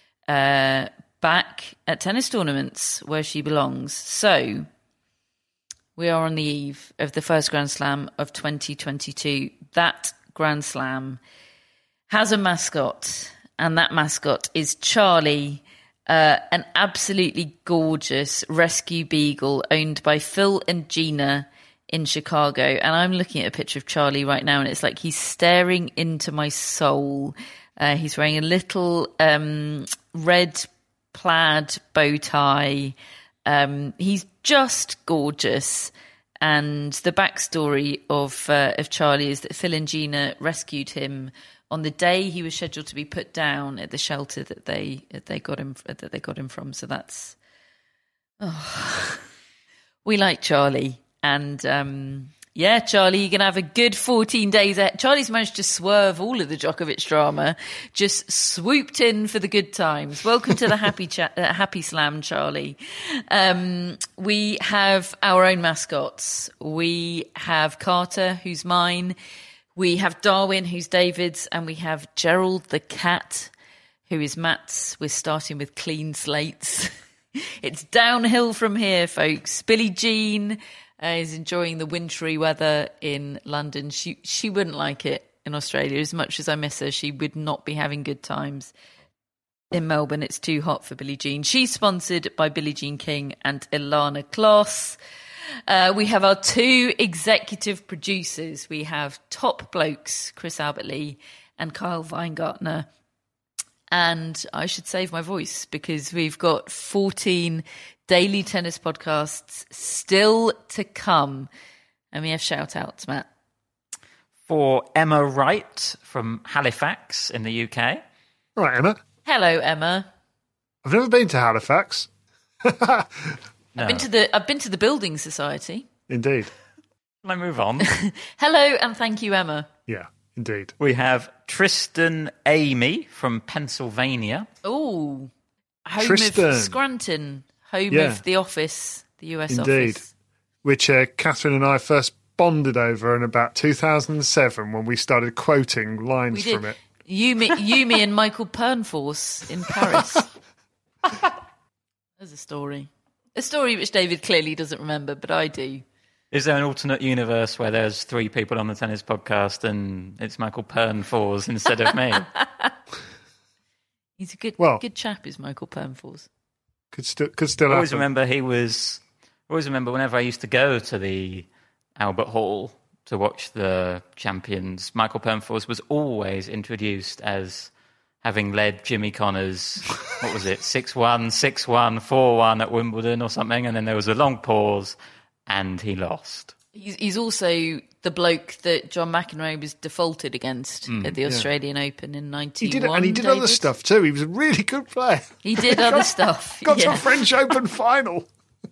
uh, back at tennis tournaments where she belongs. So we are on the eve of the first Grand Slam of twenty twenty-two. That Grand Slam has a mascot, and that mascot is Charlie, uh, an absolutely gorgeous rescue beagle owned by Phil and Gina in Chicago. And I'm looking at a picture of Charlie right now, and it's like he's staring into my soul. Uh, he's wearing a little um, red plaid bow tie. Um, he's just gorgeous. And the backstory of uh, of Charlie is that Phil and Gina rescued him on the day he was scheduled to be put down at the shelter that they that they got him that they got him from. So that's oh, we like Charlie, and um, yeah, Charlie, you're gonna have a good fourteen days. Charlie's managed to swerve all of the Djokovic drama, just swooped in for the good times. Welcome to the happy cha- uh, happy slam, Charlie. Um, we have our own mascots. We have Carter, who's mine. We have Darwin, who's David's, and we have Gerald the cat, who is Matt's. We're starting with clean slates. It's downhill from here, folks. Billie Jean Uh, is enjoying the wintry weather in London. She she wouldn't like it in Australia. As much as I miss her, she would not be having good times in Melbourne. It's too hot for Billie Jean. She's sponsored by Billie Jean King and Ilana Kloss. Uh, we have our two executive producers. We have top blokes, Chris Albert-Lee and Kyle Weingartner. And I should save my voice because we've got fourteen daily tennis podcasts still to come. And we have shout-outs, Matt. For Emma Wright from Halifax in the U K. All right, Emma. Hello, Emma. I've never been to Halifax. I've No. been to the I've been to the Building Society. Indeed. Can I move on? Hello and thank you, Emma. Yeah, indeed. We have Tristan Amy from Pennsylvania. Oh, home Tristan. of Scranton, home Yeah. of The Office, the U S Indeed. Office. Which uh, Catherine and I first bonded over in about two thousand seven when we started quoting lines We did. from it. You, me, you, me, and Michael Pernfors in Paris. There's a story. A story which David clearly doesn't remember, but I do. Is there an alternate universe where there's three people on the tennis podcast and it's Michael Pernfors instead of me? He's a good, Well- good chap, is Michael Pernfors. Could still, could still I always happen. remember he was. I always remember whenever I used to go to the Albert Hall to watch the champions, Michael Pernfors was always introduced as having led Jimmy Connors, what was it, six one, six one, four one at Wimbledon or something, and then there was a long pause, and he lost. He's, he's also the bloke that John McEnroe was defaulted against at the Australian Open in He ninety-one. did it, and he did David. other stuff too. He was a really good player. He did other stuff. Got to yeah. a French Open final.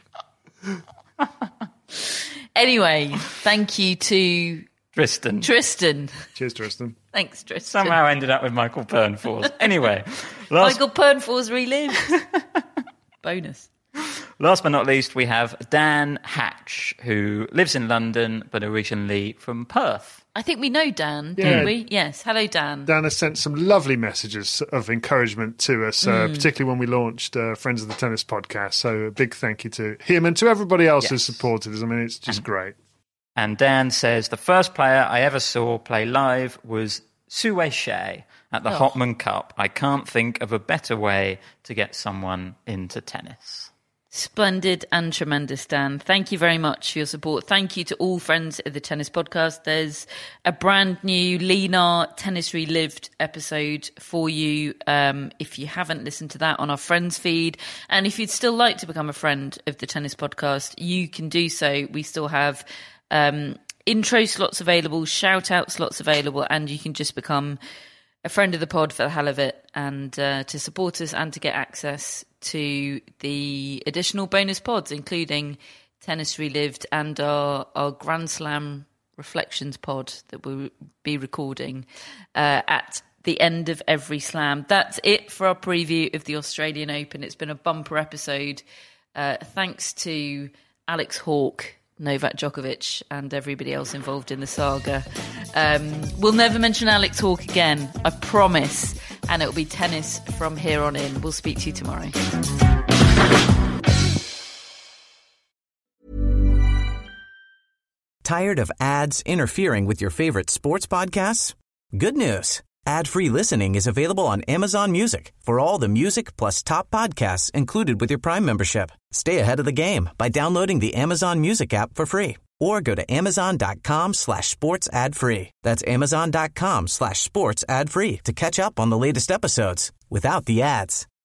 Anyway, thank you to Tristan. Tristan. Cheers, Tristan. Thanks, Tristan. Somehow ended up with Michael Pernfors. Anyway, last, Michael Pernfors relived. Bonus. last but not least, we have Dan Hatch, who lives in London but originally from Perth. I think we know Dan, Yeah. don't we? Yes. Hello, Dan. Dan has sent some lovely messages of encouragement to us, uh, particularly when we launched uh, Friends of the Tennis podcast. So a big thank you to him and to everybody else who's Yes. supported us. I mean, it's just great. And Dan says, the first player I ever saw play live was Sue Shea at the Oh. Hopman Cup. I can't think of a better way to get someone into tennis. Splendid and tremendous, Dan. Thank you very much for your support. Thank you to all friends of the Tennis Podcast. There's a brand new Linar Tennis Relived episode for you um, if you haven't listened to that on our friends feed. And if you'd still like to become a friend of the Tennis Podcast, you can do so. We still have um, intro slots available, shout out slots available, and you can just become a friend of the pod for the hell of it and uh, to support us and to get access to the additional bonus pods, including Tennis Relived and our, our Grand Slam Reflections pod that we'll be recording uh, at the end of every slam. That's it for our preview of the Australian Open. It's been a bumper episode. Uh, thanks to Alex Hawke, Novak Djokovic and everybody else involved in the saga. Um, we'll never mention Alex Hawke again, I promise. And it'll be tennis from here on in. We'll speak to you tomorrow. Tired of ads interfering with your favorite sports podcasts? Good news. Ad-free listening is available on Amazon Music for all the music plus top podcasts included with your Prime membership. Stay ahead of the game by downloading the Amazon Music app for free or go to amazon.com slash sports ad free. That's amazon.com slash sports ad free to catch up on the latest episodes without the ads.